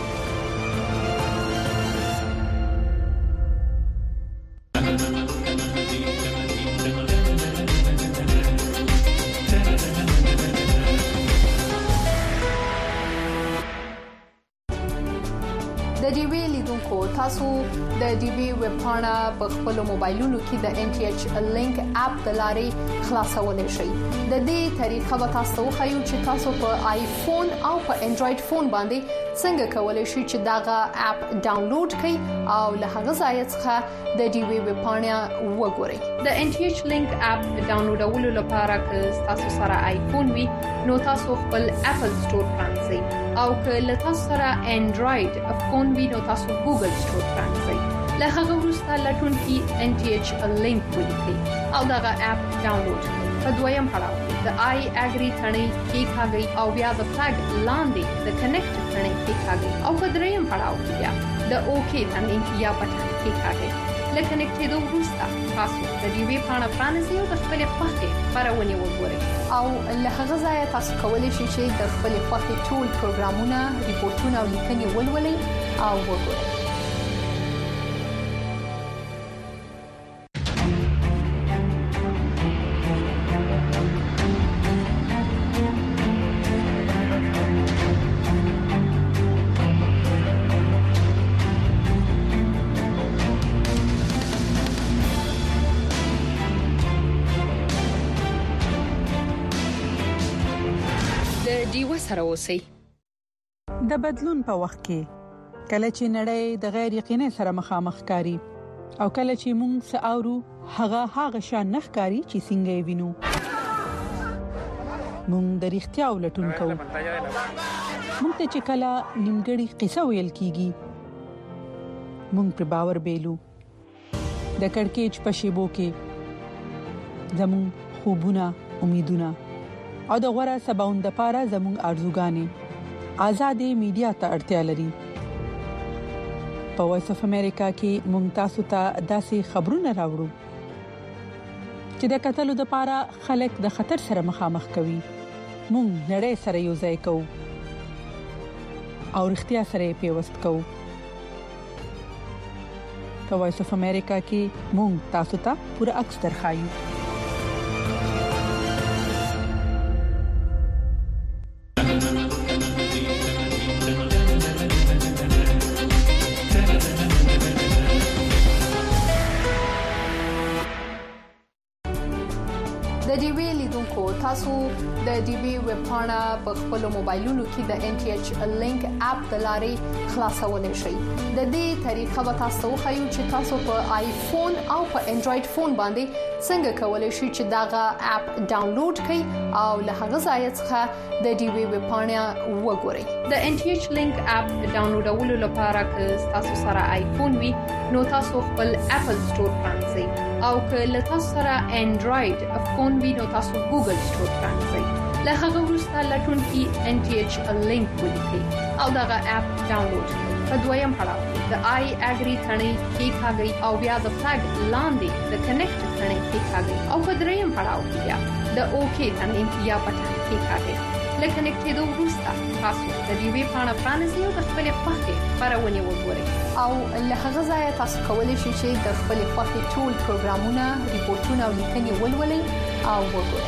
د ډي وی لیدونکو تاسو د ډي وی ویب پاڼه په خپل موبایلونو کې د ان ټي ایچ لینک اپ د لارې خلاصولای شئ د دې طریقه به تاسو خو چې تاسو په آیفون او په انډراید فون باندې څنګه کولای شئ چې داغه اپ ډاونلوډ کړئ او له هغه ځای څخه د ډي وی ویب پاڼه وګورئ د ان ټي ایچ لینک اپ ډاونلوډولو لپاره که تاسو سره آیفون وي نو تاسو خپل اپل سٹور پرانځئ او که له تاسو سره انډراید فون وي نو تاسو ګوګل سٹور پرانځئ له هغه وروسته لټون کې ان ټي ایچ لینک ولیکئ او داغه اپ ډاونلوډ کړئ په دویم پړاو د آی اګری ثنې کې ښاګي او بیا د فلګ لاندې د کنیکټ ثنې کې ښاګي او په دریم پړاو کې بیا د اوکی ثنې یا بټن کې ښاګي لکه کنیکټېدو وروسته تاسو د ډي وی پاڼه پرانیزئ او د خپل خوښې خبرونه وګورئ او له هغه ځای تاسو کولی شئ چې د خپل خوښې ټول پروګرامونه ریپورتونه او لیکنې ولولئ او وګورئ سره اوسئ د بدلون په وخت کې کله چې نړۍ د غیر یقیني سره مخامخ کاری او کله چې موږ ساورو هغه شان نخکاری چې څنګه وینو موږ د اړتیا ولټون کوو موږ ته چې کله نیمګړی قصه ویل کیږي موږ پر باور بیلو د کڑکېچ په شیبو کې زمون خوبونه امیدونه او د غوړه سباوند لپاره زموږ ارزوګانې آزادې میډیا ته اړتیا لري په وایس اف امریکا کې موږ تاسو ته داسې خبرونه راوړو چې د قتل لپاره خلک د خطر سره مخامخ کوي موږ نړۍ سره یو ځای کوو او اړتیا سره پیوست کوو په وایس اف امریکا کې موږ تاسو ته پوره عکس درخایو تاسو د ډي وی ویب پاڼه په خپل موبایلونو کې د ان ټي ایچ لینک اپ د لارې خلاصولای شئ د دې طریقه به تاسو خو چې تاسو په آیفون او په انډراید فون باندې څنګه کولای شئ چې داغه اپ ډاونلوډ کړئ او له هغه ځای څخه د ډي وی ویب پاڼه وګورئ د ان ټي ایچ لینک اپ ډاونلوډولو لپاره که تاسو سره آیفون وي نو تاسو خپل اپل سٹور پرانځئ او که له تاسو سره انډراید فون وي نو تاسو ګوګل سٹور پرانځئ له هغه وروسته لټون کې ان ټي ایچ لینک ولیکئ او داغه اپ ډاونلوډ کړئ په دویم پړاو د آی اګری ثنې کې ښاګي او بیا د فلګ لاندې د کنیکټ ثنې کې ښاګي او په دریم پړاو کې بیا د اوکی ثنې یا بټن کې ښاګي لکه کنیکټېدو وروسته تاسو د ډي وی پاڼه پرانیزئ او د خپل خوښې خبرونه وګورئ او له هغه ځای تاسو کولی شئ چې د خپل خوښې ټول پروګرامونه ریپورتونه او لیکنې ولولئ او وګورئ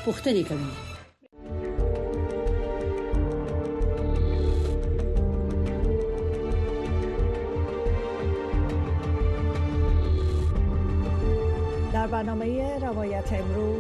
پوښتنې کوي. در برنامه روایت امروز،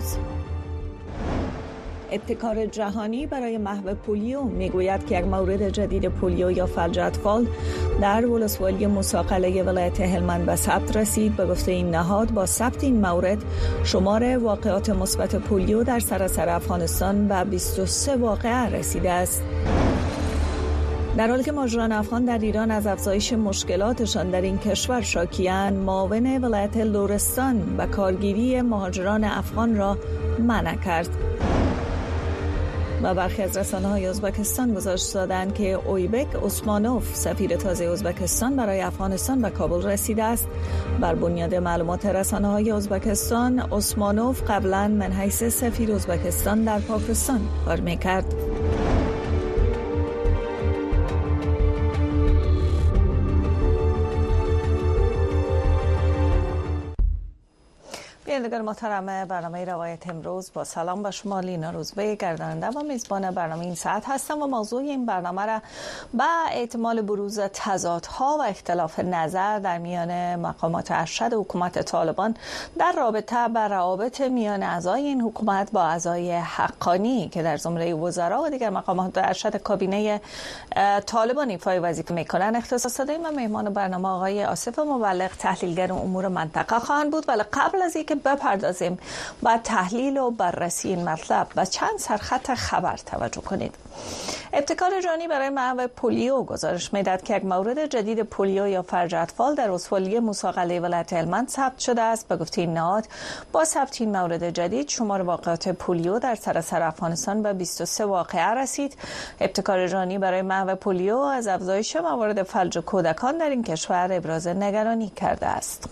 ابتکار جهانی برای محو پولیو میگوید که یک مورد جدید پولیو یا فلج اطفال در ولسوالی موسی ولایت هلمند به ثبت رسید. به گفته این نهاد، با ثبت این مورد شمار واقعات مثبت پولیو در سراسر افغانستان به 23 واقعه رسیده است. در حالی که مهاجران افغان در ایران از افزایش مشکلاتشان در این کشور شاکی‌اند، معاون ولایت لرستان و کارگیری مهاجران افغان را منع کرد. و برخی از رسانه‌های ازبکستان گزارش دادند که اویبک اسمانوف، سفیر تازه ازبکستان برای افغانستان به کابل رسیده است. بر بنیاد معلومات رسانه‌های ازبکستان، اسمانوف قبلا من حیث سفیر ازبکستان در پاکستان کار می‌کرد. بینندگان محترم برنامه روایت امروز، با سلام به شما، لینا روزبه گرداننده و میزبان برنامه این ساعت هستم و موضوع این برنامه را به احتمال بروز تضادها و اختلاف نظر در میان مقامات ارشد حکومت طالبان در رابطه با روابط میان اعضای این حکومت با اعضای حقانی که در زمره وزرا و دیگر مقامات ارشد کابینه طالبان ایفای وظیفه میکنند اختصاص دادیم و مهمان برنامه آقای آصف مبلغ، تحلیلگر امور منطقه خواهند بود. ولی قبل از اینکه بپردازیم با تحلیل و بررسی این مطلب و چند سرخط خبر توجه کنید. ابتکار جهانی برای محو پولیو گزارش می‌دهد که یک مورد جدید پولیو یا فلج اطفال در ولسوالی موسی ولایت هلمند ثبت شده است. به گفته این نهاد، با ثبت این مورد جدید شمار واقعات پولیو در سراسر افغانستان به 23 واقعه رسید. ابتکار جهانی برای محو پولیو از افزایش موارد فلج کودکان در این کشور ابراز نگرانی کرده است.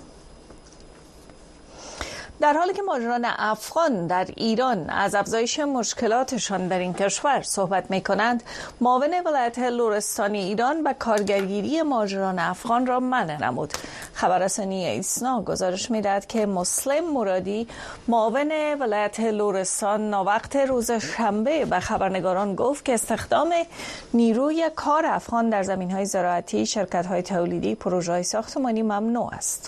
در حالی که مهاجران افغان در ایران از افزایش مشکلاتشان در این کشور صحبت می‌کنند، معاون ولایت لرستان ایران و کارگرگیری مهاجران افغان را منع نمود. خبررسانی ایسنا گزارش می‌دهد که مسلم مرادی، معاون ولایت لرستان، وقت روز شنبه به خبرنگاران گفت که استخدام نیروی کار افغان در زمین‌های زراعتی، شرکت‌های تولیدی، پروژه‌های ساختمانی ممنوع است.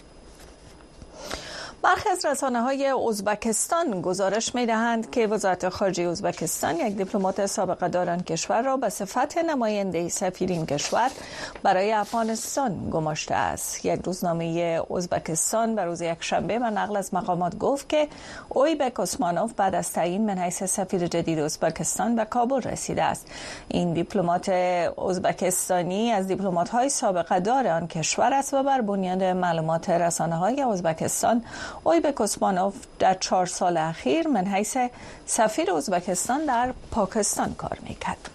برخی از رسانه‌های ازبکستان گزارش می‌دهند که وزارت خارجه ازبکستان یک دیپلمات سابقه دار آن کشور را به صفت نماینده سفیر این کشور برای افغانستان گماشته است. یک روزنامه ازبکستان به روز یکشنبه به نقل از مقامات گفت که اویبک اسمانوف بعد از تعیین من حیث سفیر جدید ازبکستان به کابل رسیده است. این دیپلمات ازبکستانی از دیپلمات‌های سابقه دار آن کشور است و بر بنیاد معلومات رسانه‌های ازبکستان، اویبک اسمانوف در 4 سال اخیر من حیث سفیر ازبکستان در پاکستان کار میکرد.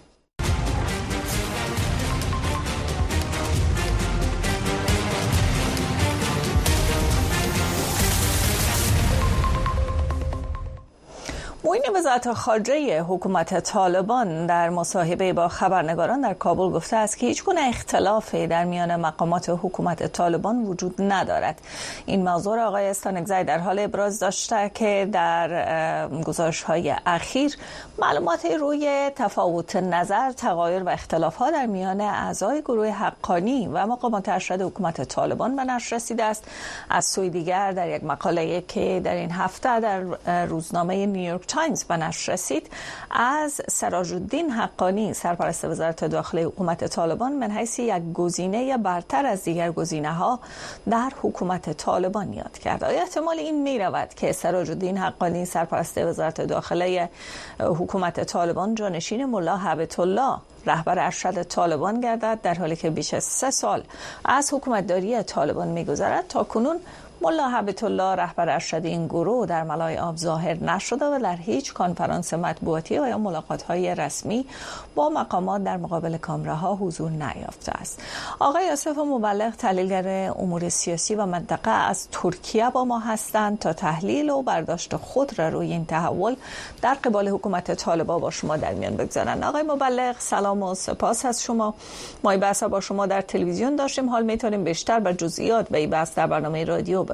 معین وزارت خارجه حکومت طالبان در مصاحبه با خبرنگاران در کابل گفته است که هیچ گونه اختلافی در میان مقامات حکومت طالبان وجود ندارد. این موضوع را آقای استانکزی در حال ابراز داشته که در گزارش‌های اخیر معلومات روی تفاوت نظر، تغایر و اختلاف‌ها در میان اعضای گروه حقانی و مقامات ارشد حکومت طالبان به نشر رسیده است. از سوی دیگر در یک مقاله که در این هفته در روزنامه نیویورک تایمز به نشر رسید، از سراج الدین حقانی، سرپرست وزارت داخلی حکومت طالبان، من حیث یک گزینه برتر از دیگر گزینه‌ها در حکومت طالبان یاد کرد. آیا احتمال این می رود که سراج الدین حقانی، سرپرست وزارت داخلی حکومت طالبان، جانشین ملا هیبت الله، رهبر ارشد طالبان گردد، در حالی که بیش از 3 سال از حکومتداری طالبان می‌گذرد؟ تا کنون ملا هیبت الله، رهبر ارشد این گروه، در ملای آب ظاهر نشده و در هیچ کنفرانس مطبوعاتی یا ملاقات‌های رسمی با مقامات در مقابل کامراها حضور نیافته است. آقای آصف مبلغ، تحلیلگر امور سیاسی و منطقه، از ترکیه با ما هستند تا تحلیل و برداشت خود را روی این تحول در قبال حکومت طالبان با شما در میان بگذارند. آقای مبلغ، سلام و سپاس از شما. ما این بحث با شما در تلویزیون داشتیم، حال می‌تونیم بیشتر بر جزئیات به این بحث در برنامه رادیو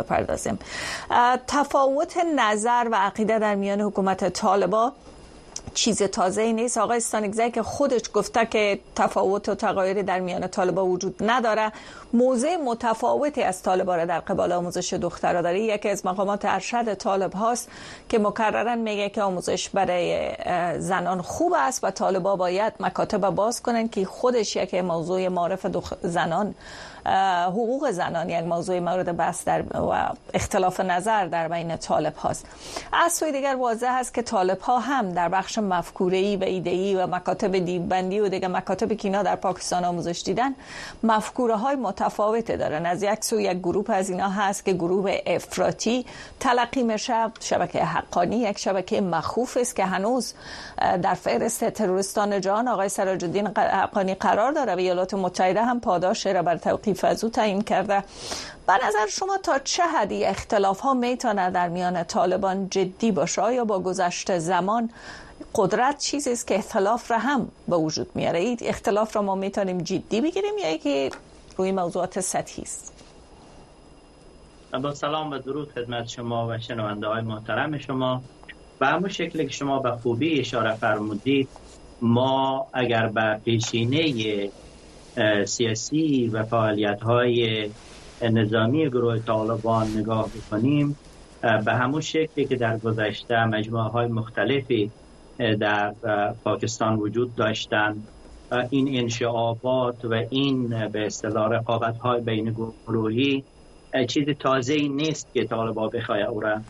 بپردازیم. تفاوت نظر و عقیده در میان حکومت طالبان چیز تازه‌ای نیست. آقای استانکزی که خودش گفته که تفاوت و تغایری در میان طالبان وجود نداره، موضع متفاوتی از طالبان را در قبال آموزش دخترها داره. یکی از مقامات ارشد طالب هاست که مکرراً میگه که آموزش برای زنان خوب است و طالبان باید مکاتب باز کنن که خودش یک موضوع معرف زنان، حقوق زنان یک موضوع مورد بحث و اختلاف نظر در بین طالب هاست. از سوی دیگر واضح است که طالب ها هم در بخش مفکوره‌ای و ایده‌ای و مکاتب دیوبندی و دیگر مکاتب که اینا در پاکستان آموزش دیدن مفکوره های متفاوت دارن. از یک سو یک گروه از اینا هست که گروه افراطی تلقی میشه، شبکه حقانی یک شبکه مخوف است که هنوز در فهرست تروریستان جهان آقای سراج الدین حقانی قرار داره و ایالات متحده هم پاداش را بر توقیف از او تعیین کرده. به نظر شما تا چه حدی اختلاف ها میتونه در میان طالبان جدی باشه یا با گذشت زمان قدرت چیزی است که اختلاف را هم به وجود میاره؟ این اختلاف را ما میتونیم جدی بگیریم یا اینکه روی موضوعات سطحی است؟ با سلام و درود خدمت شما و شنونده های محترم شما. به همون شکلی که شما به خوبی اشاره فرمودید، ما اگر به پیشینه سیاسی و فعالیت‌های نظامی گروه طالبان نگاه بکنیم، به همون شکلی که در گذشته مجموعه‌های مختلفی در پاکستان وجود داشتند، این انشعابات و این به اصطلاح رقابت‌های بین گروهی چیز تازه‌ای نیست که طالبان بخواد او را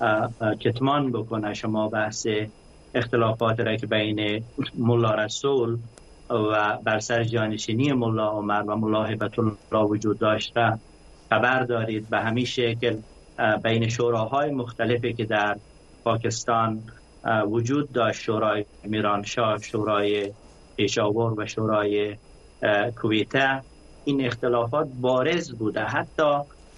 کتمان بکنه. شما بحث اختلافات را که بین ملا رسول و بر سر جانشینی ملا عمر و ملا هیبت الله وجود داشته خبر دارید. به همین شکل بین شوراهای مختلفی که در پاکستان وجود داشت، شورای میرانشاه، شورای پشاور و شورای کویته، این اختلافات بارز بوده. حتی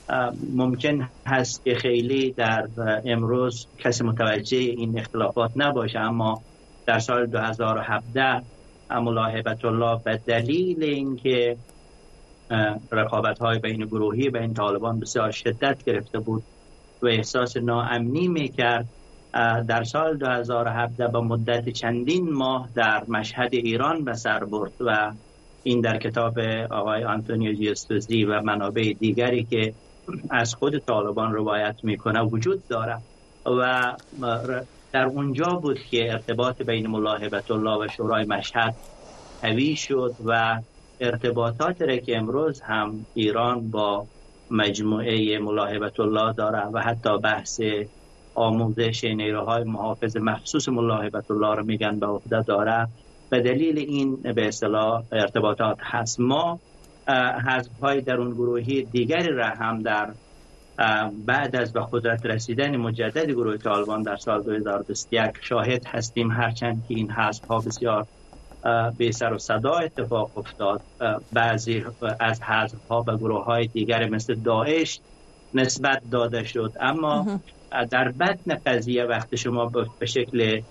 ممکن هست که خیلی در امروز کسی متوجه این اختلافات نباشه، اما در سال 2017 ملا هیبت الله به دلیل اینکه رقابت‌های بین گروهی بین طالبان بسیار شدت گرفته بود و احساس ناامنی می‌کرد، در سال 2017 به مدت چندین ماه در مشهد ایران به سر برد و این در کتاب آقای آنتونیو جیستوزی و منابع دیگری که از خود طالبان روایت میکنه وجود داره و در اونجا بود که ارتباط بین ملا هیبت الله و شورای مشهد قوی شد و ارتباطات را که امروز هم ایران با مجموعه ملا هیبت الله داره و حتی بحث آموزش نیروهای محافظ مخصوص ملا هیبت الله رو میگن به عهده داره، به دلیل این به اصطلاح ارتباطات هست. ما حزب‌های درون گروهی دیگری را هم در بعد از به قدرت رسیدن مجدد گروه طالبان در سال 2021 شاهد هستیم، هرچند که این حزب‌ها بسیار بی سر و صدا اتفاق افتاد. بعضی از حزب‌ها به گروه‌های دیگر مثل داعش نسبت داده شد، اما در بطن قضیه وقتی شما به شکل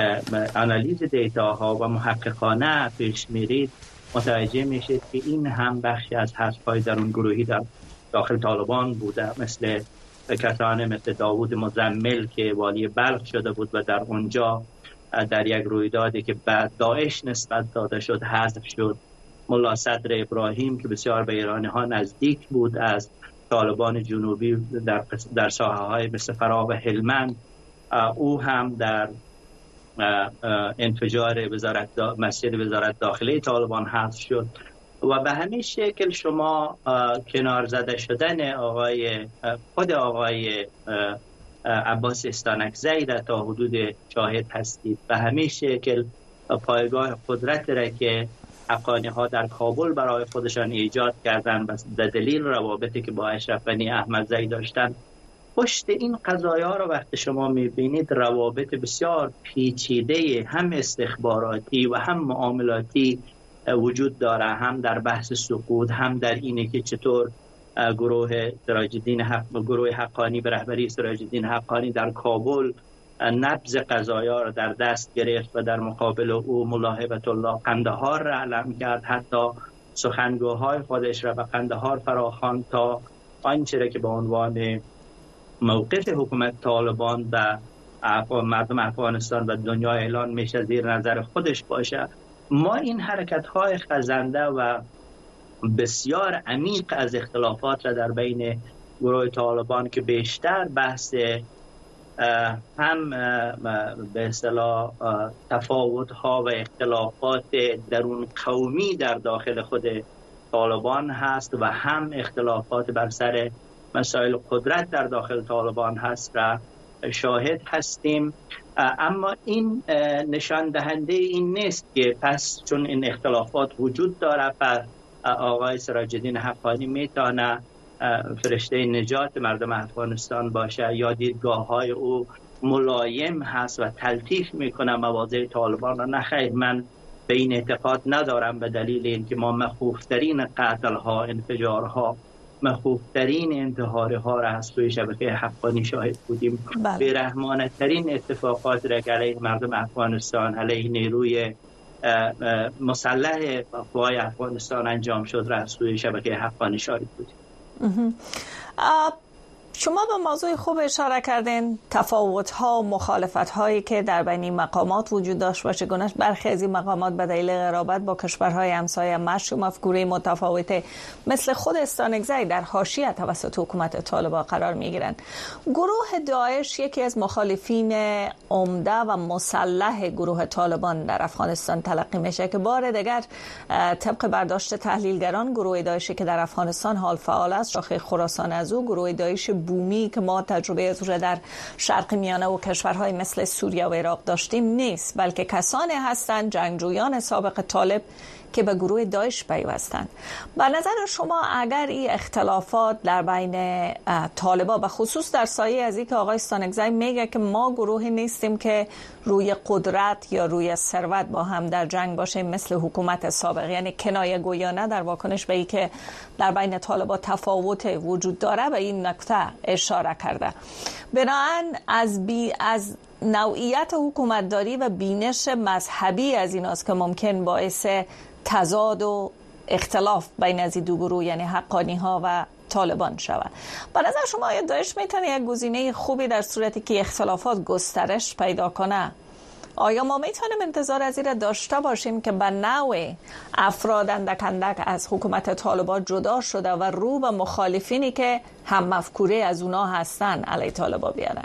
آنالیز دیتاها و محققانه پیش میرید متوجه میشید که این هم بخشی از حزب‌های درون گروهی در داخل طالبان بوده، مثل کسانی مثل داوود مزمل که والی بلخ شده بود و در اونجا در یک رویدادی که بعد داعش نسبت داده شد حذف شد. ملا صدر ابراهیم که بسیار به ایرانی ها نزدیک بود از طالبان جنوبی در ساحه های مثل فرا و هلمند، او هم در انفجار مسجد وزارت داخلی طالبان حذف شد و به همین شکل شما کنار زده شدن خود آقای عباس استانکزی در تا حدود شاهد هستید. به همین شکل پایگاه قدرت را که حقانی ها در کابل برای خودشان ایجاد کردن به دلیل روابطی که با اشرف غنی احمدزی داشتن، پشت این قضایا را وقتی شما میبینید روابط بسیار پیچیده هم استخباراتی و هم معاملاتی وجود داره، هم در بحث سقوط، هم در اینه که چطور گروه حقانی به رهبری سراج الدین حقانی در کابل نبض قضایا را در دست گرفت و در مقابل او ملا هیبت الله قندهار را علم کرد، حتی سخنگوهای خودش را به قندهار فراخواند تا آنچه را که به عنوان موقف حکومت طالبان و مردم افغانستان و دنیا اعلان میشه زیر نظر خودش باشه. ما این حرکت‌های خزنده و بسیار عمیق از اختلافات را در بین گروه طالبان که بیشتر بحث هم به اصطلاح تفاوت‌ها و اختلافات درون قومی در داخل خود طالبان هست و هم اختلافات بر سر مسائل قدرت در داخل طالبان هست را شاهد هستیم. اما این نشان دهنده این نیست که پس چون این اختلافات وجود داره پس آقای سراج الدین حقانی میتونه فرشته نجات مردم افغانستان باشه یا دیدگاه‌های او ملایم هست و تلطیف میکنه مواضع طالبان را. نخیر، من به این اعتقاد ندارم، به دلیل اینکه ما مخوفترین قتل‌ها، انفجارها، مخوفترین انتحارها را از سوی شبکه حقانی شاهد بودیم. بی‌رحمانه ترین اتفاقات را که علیه مردم افغانستان، علیه نیروی مسلح قوای افغانستان انجام شد را از سوی شبکه حقانی شاهد بودیم. شما به موضوع خوب اشاره کردین، تفاوت‌ها و مخالفت‌هایی که در بین مقامات وجود داشت و چگونه برخی از این مقامات به دلیل قرابت با کشورهای همسایه مشی و مفکوره متفاوته مثل خود استانکزی در حاشیه توسط حکومت طالبان قرار می‌گیرند. گروه داعش یکی از مخالفین عمده و مسلح گروه طالبان در افغانستان تلقی میشه که بار دیگر طبق برداشت تحلیلگران گروه داعشی که در افغانستان حال فعال است، شاخه خراسان از او گروه داعش بومی که ما تجربه از او در شرق میانه و کشورهای مثل سوریه و عراق داشتیم نیست، بلکه کسانی هستند جنگجویان سابق طالب که به گروه داعش پیوستند. به نظر شما اگر این اختلافات در بین طالبا به خصوص در سایه از اینکه آقای استانکزی میگه که ما گروهی نیستیم که روی قدرت یا روی ثروت با هم در جنگ باشه مثل حکومت سابق، یعنی کنایه گویانه در واکنش به اینکه در بین طالبا تفاوت وجود داره به این نکته اشاره کرده. بنابراین از نوعیت حکومتداری و بینش مذهبی از ایناست که ممکن باعث تضاد و اختلاف بین از دو گروه یعنی حقانی ها و طالبان شود. به نظر شما آیا داعش میتونه یک گزینه خوبی در صورتی که اختلافات گسترش پیدا کنه؟ آیا ما میتونیم انتظار از این داشته باشیم که به نوع افراد اندک اندک از حکومت طالبان جدا شده و رو به مخالفینی که هم مفکوره از اونا هستن علیه طالبان بیارن؟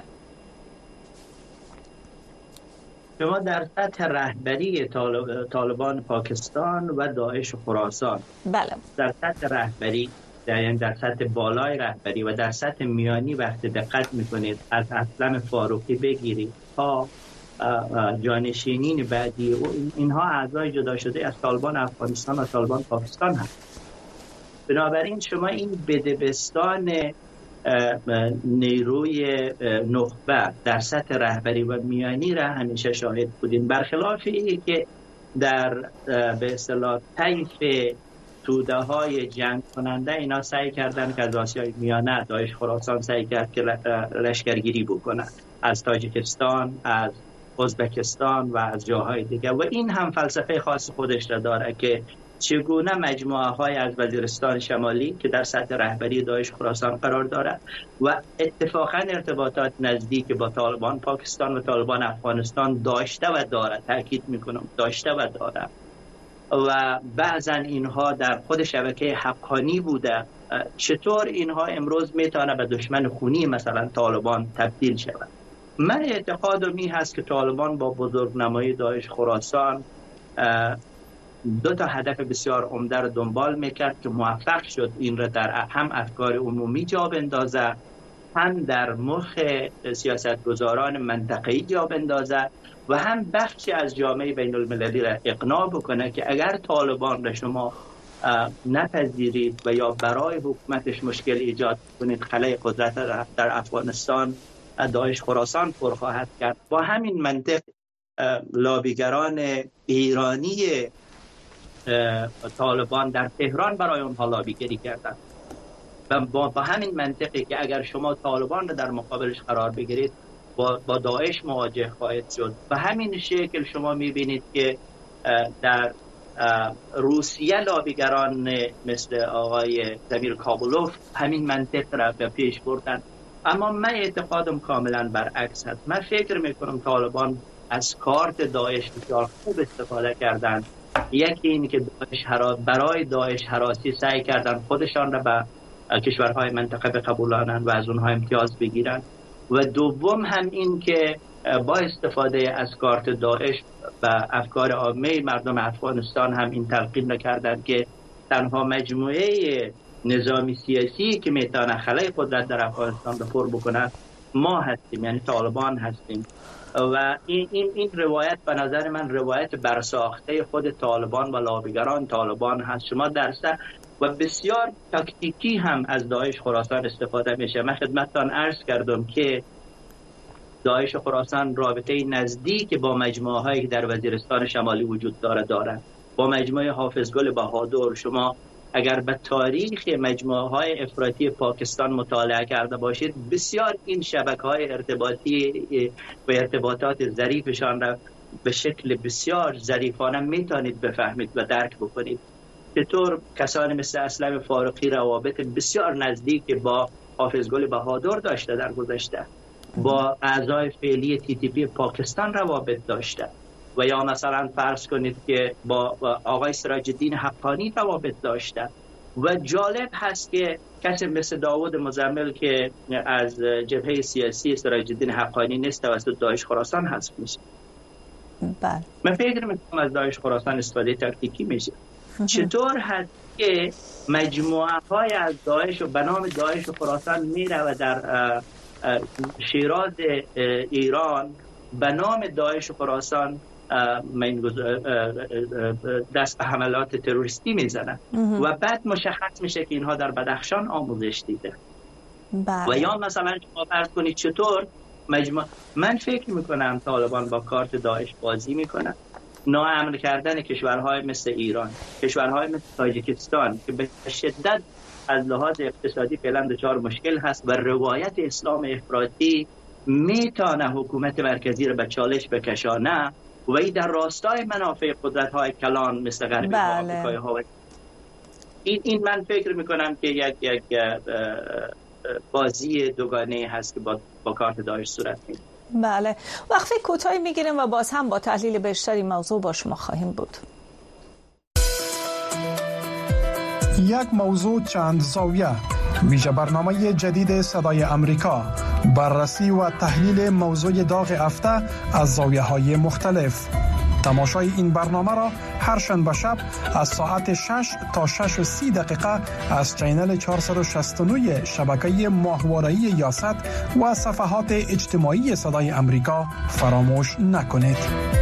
شما در سطح رهبری طالبان پاکستان و داعش خراسان، بله، در سطح رهبری، در سطح بالای رهبری و در سطح میانی وقتی دقت میکنید از اسلم فاروقی بگیرید تا جانشینین بعدی، اینها اعضای جدا شده از طالبان افغانستان و طالبان پاکستان هست. بنابراین شما این بدبستان نیروی نخبه در سطح رهبری و میانی را همیشه شاهد بودیم، برخلاف اینی که در به اصطلاح طیف توده های جنگ کننده اینا سعی کردن که از آسیای میانه، داعش خراسان سعی کرد که لشکرگیری بکنن از تاجیکستان، از ازبکستان و از جاهای دیگه، و این هم فلسفه خاص خودش را داره که چگونه مجموعه های از وزیرستان شمالی که در سطح رهبری داعش خراسان قرار دارد و اتفاقا ارتباطات نزدیک با طالبان پاکستان و طالبان افغانستان داشته و دارد، تاکید میکنم داشته و دارد، و بعضا اینها در خود شبکه حقانی بوده، چطور اینها امروز میتونه به دشمن خونی مثلا طالبان تبدیل شود؟ من اعتقادم این هست که طالبان با بزرگنمایی داعش خراسان دو تا هدف بسیار عمده را دنبال میکرد که موفق شد این را در هم افکار عمومی جا بندازه، هم در مخ سیاستگزاران منطقه‌ای جا بندازه و هم بخشی از جامعه بین المللی را اقناع بکنه که اگر طالبان را شما نپذیرید و یا برای حکومتش مشکل ایجاد کنید، خلای قدرت در افغانستان داعش خراسان پر خواهد کرد. با همین منطق لابیگران ایرانی طالبان در تهران برای اونها لابیگری کردند و با همین منطقی که اگر شما طالبان را در مقابلش قرار بگیرید با داعش مواجه خواهید شد. و همین شکل شما میبینید که در روسیه لابیگران مثل آقای زمیر کابولوف همین منطق را به پیش بردن اما من اعتقادم کاملا برعکس هست. من فکر میکنم طالبان از کارت داعش بسیار خوب استفاده کردن. یکی این که برای داعش هراسی سعی کردن خودشان را به کشورهای منطقه بقبولانند و از اونها امتیاز بگیرن، و دوم هم این که با استفاده از کارت داعش و افکار عامه مردم افغانستان هم این تلقین نکردند که تنها مجموعه نظامی سیاسی که میتونه خلای قدرت در افغانستان رو پر بکنه ما هستیم، یعنی طالبان هستیم. و این روایت به نظر من روایت برساخته خود طالبان و لابیگران طالبان هست. شما درسته و بسیار تاکتیکی هم از داعش خراسان استفاده میشه. من خدمتتان عرض کردم که داعش خراسان رابطه نزدیک با مجموعه هایی که در وزیرستان شمالی وجود داره. با مجموعه حافظگل بهادر، شما اگر به تاریخ مجموعه های افراطی پاکستان مطالعه کرده باشید، بسیار این شبکه های ارتباطی و ارتباطات ظریفشان را به شکل بسیار ظریفانه میتونید بفهمید و درک بکنید. چطور کسانی مثل اسلم فاروقی روابط بسیار نزدیک با حافظگل بهادر داشته در گذشته، با اعضای فعلی TTP پاکستان روابط داشته، و یا مثلا فرض کنید که با آقای سراج الدین حقانی روابط داشته. و جالب هست که کسی مثل داوود مزمل که از جبهه سیاسی سراج الدین حقانی نیست، توسط داعش خراسان حذف میشه. من فکر میکنم از داعش خراسان استفاده تاکتیکی میشه. چطور هست که مجموعه های از داعش و به نام داعش خراسان میره و در شیراز ایران به نام داعش خراسان دست به حملات تروریستی میزنن و بعد مشخص میشه که اینها در بدخشان آموزش دیده. و یا مثلا شما فرض کنید چطور من فکر میکنم طالبان با کارت داعش بازی میکنن. ناامن کردن کشورهای مثل ایران، کشورهای مثل تاجیکستان که به شدت از لحاظ اقتصادی فعلا دچار مشکل هست و روایت اسلام افراطی میتونه حکومت مرکزی رو به چالش بکشانه و این در راستای منافع قدرت‌های کلان مثل غربی و آمریکایی ها. این من فکر میکنم که یک بازی دوگانه هست که با کارت داعش صورت میگیره. بله، وقفه کوتاهی میگیریم و باز هم با تحلیل بیشتری موضوع با شما خواهیم بود. یک موضوع چند زاویه، ویژه برنامه جدید صدای امریکا، بررسی و تحلیل موضوع داغ هفته از زاویه‌های مختلف. تماشای این برنامه را هر شنبه شب از ساعت 6 تا 6:30 دقیقه از چینل 469 شبکه ماهواره‌ای یاست و صفحات اجتماعی صدای امریکا فراموش نکنید.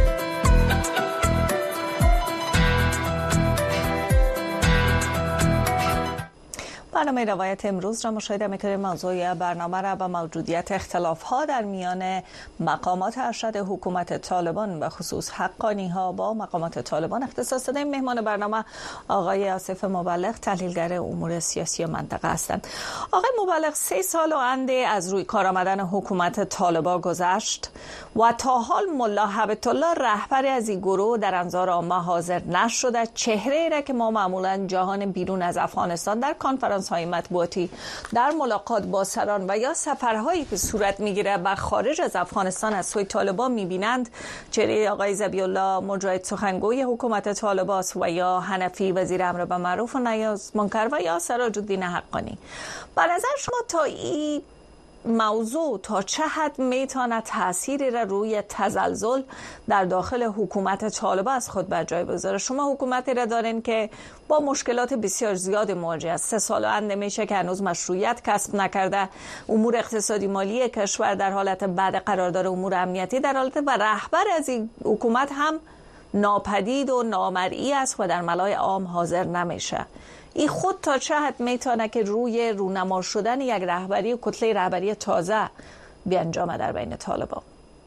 برنامه روایت امروز را مشاهده می‌کنید. موضوع برنامه را با موجودیت اختلاف‌ها در میان مقامات ارشد حکومت طالبان و خصوص حقانی‌ها با مقامات طالبان اختصاص دادیم. مهمان برنامه آقای آصف مبلغ، تحلیلگر امور سیاسی منطقه هستند. آقای مبلغ، 3 سال و انده از روی کار آمدن حکومت طالبان گذشت و تا حال ملا هبت الله رهبر از این گروه در انظار عامه حاضر نشده. چهره‌ای را که ما معمولاً جهان بیرون از افغانستان در کنفرانس های مطبوعاتی، در ملاقات با سران و یا سفرهایی که صورت میگیره و خارج از افغانستان از سوی طالبان میبینند، چهره آقای ذبیح الله مجاهد سخنگوی حکومت طالبان و یا حنفی وزیر امر بالمعروف و نهی از منکر و یا سراج الدین حقانی. به نظر شما تا این موضوع تا چه حد میتونه تأثیری را روی تزلزل در داخل حکومت طالبان از خود بر جای بذاره؟ شما حکومتی را دارین که با مشکلات بسیار زیاد مواجه است. 3 سال انده میشه که هنوز مشروعیت کسب نکرده. امور اقتصادی مالی کشور در حالت بعد قرار داره، امور امنیتی در حالت و رهبر از این حکومت هم ناپدید و نامرئی است و در ملای عام حاضر نمیشه. این خود تا چه حد میتونه که روی رونما شدن یک رهبری و کتله رهبری تازه بیانجامه در بین طالبان؟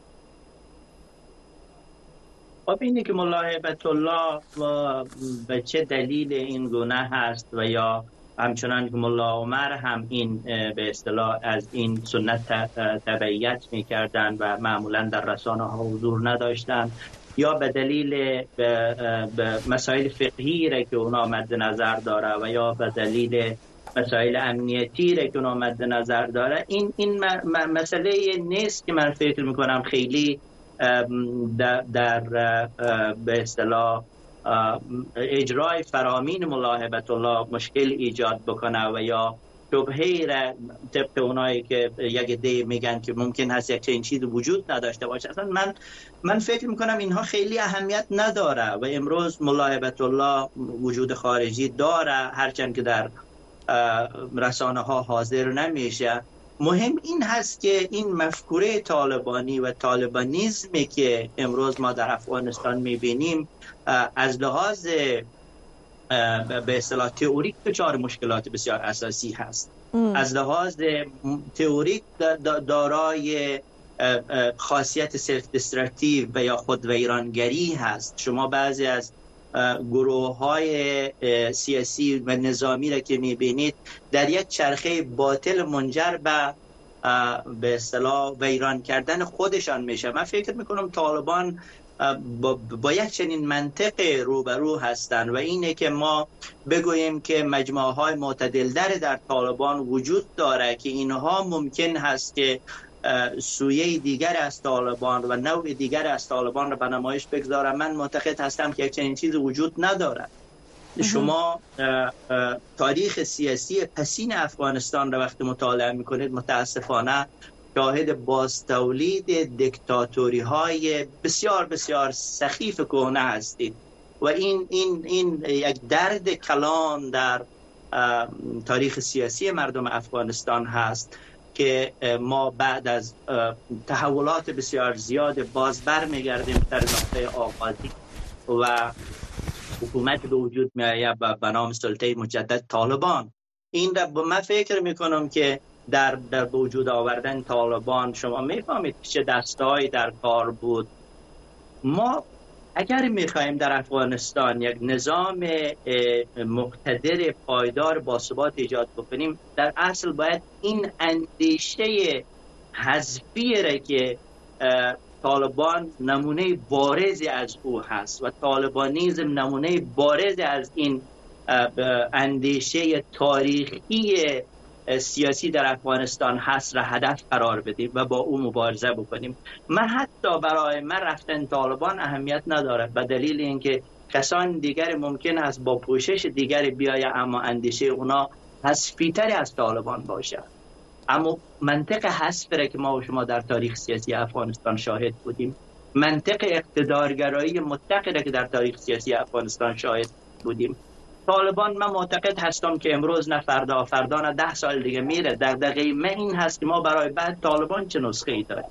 خب اینی که ملا هیبت الله به چه دلیل این گونه هست و یا همچنان که ملا عمر هم این به اصطلاح از این سنت تبعیت میکردن و معمولا در رسانه ها حضور نداشتن، یا به دلیل مسائل فقهی را که اونا مد نظر داره و یا به دلیل مسائل امنیتی را که مد نظر داره، این مسئله نیست که من فکر میکنم خیلی در به اصطلاح اجرای فرامین ملاحبت الله مشکل ایجاد بکنه و یا شبهه‌ای را طبق اونایی که یک عده میگن که ممکن هست یک چنین چیزی وجود نداشته باشه. اصلا من فکر میکنم اینها خیلی اهمیت نداره و امروز ملاحبت الله وجود خارجی داره، هرچند که در رسانه ها حاضر نمیشه. مهم این هست که این مفکوره طالبانی و طالبانیزمی که امروز ما در افغانستان میبینیم از لحاظ به اصطلاح تئوریک دچار مشکلات بسیار اساسی هست. از لحاظ تئوریک دارای خاصیت سلف دسترکتیو و یا خود ویرانگری هست. شما بعضی از گروه‌های سیاسی و نظامی را که می‌بینید در یک چرخه باطل منجر به اصطلاح ویران کردن خودشان میشه. من فکر میکنم طالبان با یک چنین منطق روبرو هستند و اینه که ما بگوییم که مجموعه‌های معتدل‌تر در طالبان وجود داره که اینها ممکن هست که سویه دیگر از طالبان و نوع دیگر از طالبان را به نمایش بگذارم. من معتقد هستم که یک چنین چیز وجود ندارد. شما تاریخ سیاسی پسین افغانستان را وقتی مطالعه میکنید متاسفانه شاهد بازتولید دیکتاتوری های بسیار بسیار سخیف کهنه هستید و این یک درد کلان در تاریخ سیاسی مردم افغانستان هست که ما بعد از تحولات بسیار زیاد باز برمیگردیم در نقطه آغازی و حکومت به وجود میآید به نام سلطه مجدد طالبان. این را من فکر میکنم که در وجود آوردن طالبان شما میفهمید چه دستهایی در کار بود. ما اگر میخوایم در افغانستان یک نظام مقتدر پایدار باثبات ایجاد بکنیم، در اصل باید این اندیشه حذفی را که طالبان نمونه بارزی از او هست و طالبانیزم نمونه بارزی از این اندیشه تاریخی سیاسی در افغانستان هست را هدف قرار بدیم و با او مبارزه بکنیم. من حتی برای من رفتن طالبان اهمیت ندارد به دلیل اینکه کسان دیگر ممکن است با پوشش دیگر بیاید اما اندیشه اونا حذفی‌تر از طالبان باشد. اما منطق حذف را که ما و شما در تاریخ سیاسی افغانستان شاهد بودیم، منطق اقتدارگرایی مطلق را که در تاریخ سیاسی افغانستان شاهد بودیم، طالبان من معتقد هستم که امروز نه فردا نه 10 سال دیگه میره. دغدغه من این هست که ما برای بعد طالبان چه نسخه ای داریم.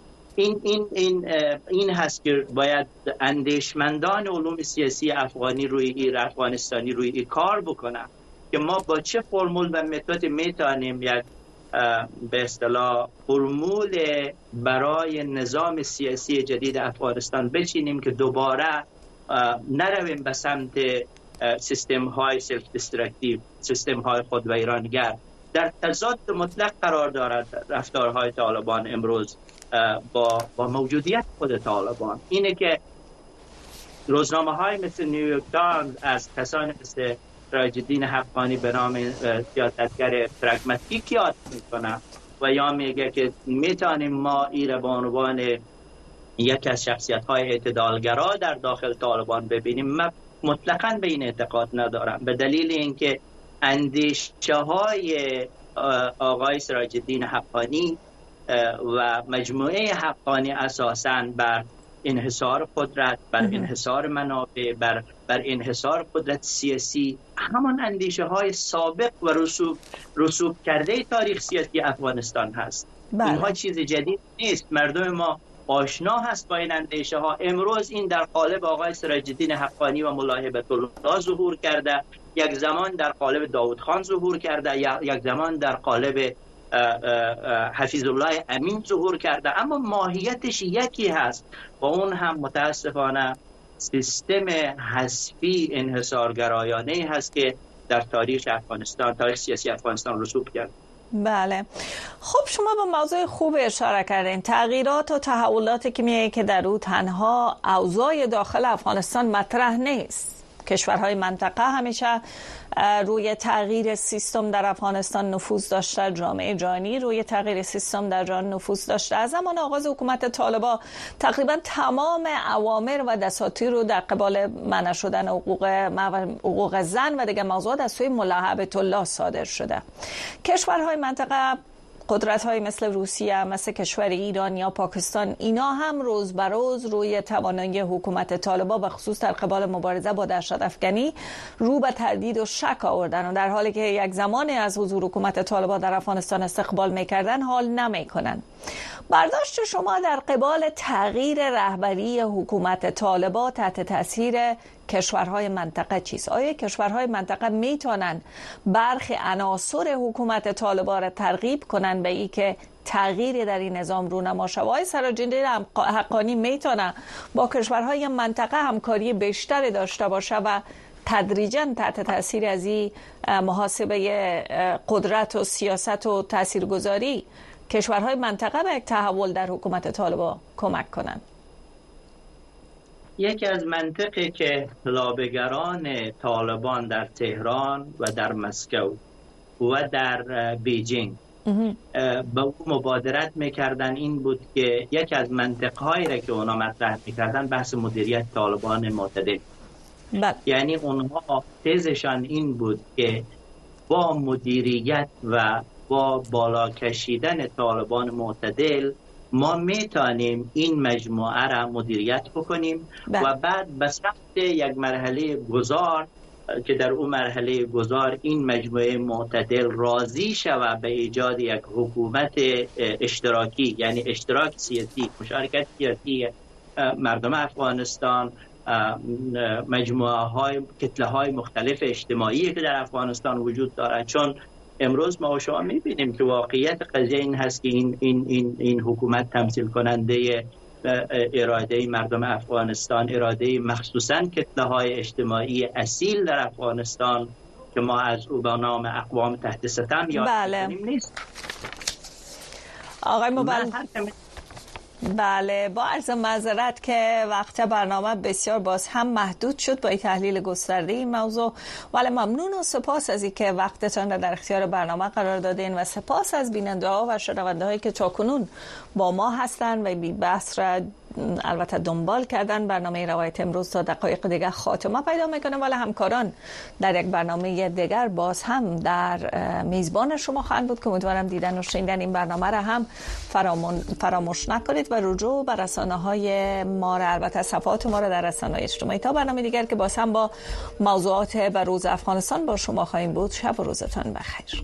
این هست که باید اندیشمندان علوم سیاسی افغانستانی روی این کار بکنن که ما با چه فرمول و متد میتونیم یک به اصطلاح فرمول برای نظام سیاسی جدید افغانستان بچینیم که دوباره نرویم به سمت سیستم های سلف دسترکتیو، سیستم های خود ویرانگر. در تضاد مطلق قرار دارد رفتارهای طالبان امروز با موجودیت خود طالبان. اینه که روزنامه های مثل نیویورک تایمز از کسانی مثل سراج الدین حقانی به نام سیاستگر پرگماتیک یاد میکنه و یا میگه که میتونیم ما این را به عنوان یک از شخصیت های اعتدالگرا در داخل طالبان ببینیم. من مطلقاً به این اعتقاد ندارم به دلیل اینکه اندیشه های آقای سراج الدین حقانی و مجموعه حقانی اساساً بر انحصار قدرت، بر انحصار منابع، بر انحصار قدرت سیاسی، همان اندیشه های سابق و رسوب کرده تاریخ سیاسی افغانستان هست. اینها چیز جدید نیست. مردم ما آشنا هست با این اندیشه ها. امروز این در قالب آقای سراج الدین حقانی و ملاحبت الله ظهور کرده، یک زمان در قالب داود خان ظهور کرده، یک زمان در قالب حفیظ الله امین ظهور کرده، اما ماهیتش یکی هست و اون هم متاسفانه سیستم حذفی انحصارگرایانه هست که در تاریخ افغانستان، تاریخ سیاسی افغانستان رسوب کرد. بله. خب شما به موضوع خوب اشاره کردین، تغییرات و تحولاتی که میگه که در او تنها اوضاع داخل افغانستان مطرح نیست کشورهای منطقه همیشه روی تغییر سیستم در افغانستان نفوذ داشته، جامعه جهانی روی تغییر سیستم در جهان نفوذ داشته. از زمان آغاز حکومت طالبان تقریبا تمام اوامر و دساتیر رو در قبال منع شدن حقوق زن و دیگر موضوعات از سوی ملا هیبت الله صادر شده. کشورهای منطقه، قدرت‌های مثل روسیه، مثل کشور ایران یا پاکستان، اینا هم روز به روز روی توانایی حکومت طالبان و خصوص در قبال مبارزه با دهشت‌افکنی رو به تردید و شک آوردن و در حالی که یک زمانی از حضور حکومت طالبان در افغانستان استقبال می‌کردن حال نمی‌کنن. برداشت شما در قبال تغییر رهبری حکومت طالبان تحت تاثیر کشورهای منطقه چیست؟ آیا کشورهای منطقه میتونن برخی عناصر حکومت طالبان را ترغیب کنن به ای که تغییری در این نظام رونما شود؟ آیا سراجنده حقانی میتونه با کشورهای منطقه همکاری بیشتری داشته باشه و تدریجاً تحت تاثیر از این محاسبه قدرت و سیاست و تاثیرگذاری کشورهای منطقه به یک تحول در حکومت طالبان کمک کنند؟ یکی از منطقی که لابه‌گران طالبان در تهران و در مسکو و در بیجینگ به او مبادرت میکردن این بود که یکی از منطقهایی را که اونا مطرح میکردن بحث مدیریت طالبان معتدل. یعنی اونها تزشان این بود که با مدیریت و با بالا کشیدن طالبان معتدل ما میتونیم این مجموعه را مدیریت بکنیم و بعد به سمت یک مرحله گذار که در اون مرحله گذار این مجموعه معتدل راضی شود به ایجاد یک حکومت اشتراکی، یعنی اشتراک سیاسی، مشارکت سیاسی مردم افغانستان، مجموعه های کتله های مختلف اجتماعی که در افغانستان وجود دارد. چون امروز ما و شما میبینیم که واقعیت قضیه این هست که این حکومت تمثیل کننده اراده مردم افغانستان، اراده مخصوصاً کتله های اجتماعی اصیل در افغانستان که ما از او به نام اقوام تحت ستم یاد می‌کنیم نیست. آقای مبلغ، بله، با عرض معذرت که وقت برنامه بسیار باز هم محدود شد با این تحلیل گسترده این موضوع، ولی ممنون و سپاس از اینکه وقتتان را در اختیار برنامه قرار دادین و سپاس از بیننده ها و شنونده هایی که تاکنون با ما هستند و بی بحث را البته دنبال کردن. برنامه روایت امروز تا دقایق دیگر خاتمه پیدا میکنه، ولی همکاران در یک برنامه دیگر باز هم در میزبان شما خواهند بود که امیدوارم دیدن و شنیدن این برنامه را هم فراموش نکنید و رجوع به رسانه‌های ما را، البته صفحات ما را در رسانه‌های اجتماعی. تا برنامه دیگر که باز هم با موضوعات بروز افغانستان با شما خواهیم بود، شب و روزتان بخیر.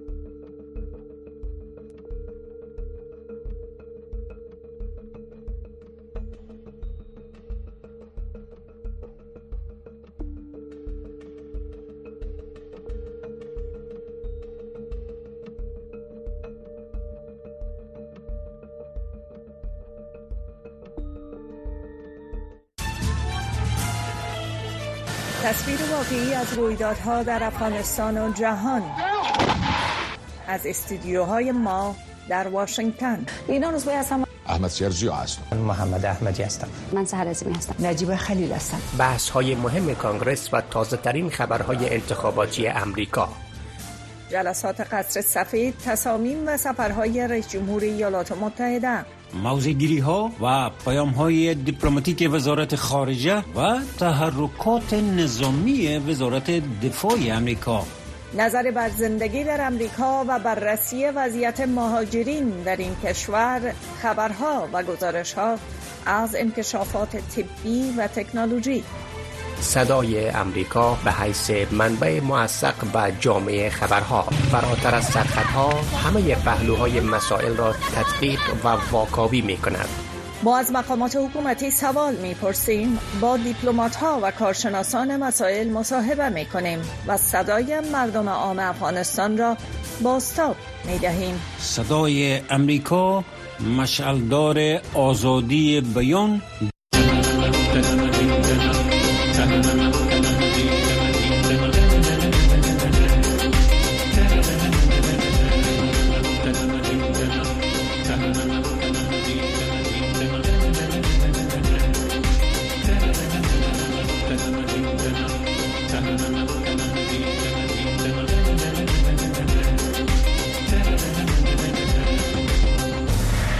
تصویر واقعی از رویدادها در افغانستان و جهان از استودیوهای ما در واشنگتن. اینا روزبه هستم. احمد سیرجی هستم. من محمد احمدی هستم. من سحر عظیمی هستم. نجیب خلیل هستم. بحث‌های مهم کانگرس و تازه‌ترین خبرهای انتخاباتی امریکا. جلسات قصر سفید، تصامیم و سفرهای رئیس جمهور ایالات متحده. موضع‌گیری‌ها و پیام‌های دیپلماتیک وزارت خارجه و تحرکات نظامی وزارت دفاع امریکا. نظر بر زندگی در امریکا و بررسی وضعیت مهاجرین در این کشور، خبرها و گزارش‌ها از انکشافات طبی و تکنولوژی. صدای امریکا به حیث منبع موثق و جامع خبرها، فراتر از سرخطها همه پهلوهای مسائل را تدقیق و واکاوی می کند. ما از مقامات حکومتی سوال می پرسیم، با دیپلمات‌ها و کارشناسان مسائل مصاحبه می کنیم و صدای مردم عام افغانستان را بازتاب می دهیم. صدای امریکا، مشعلدار آزادی بیان.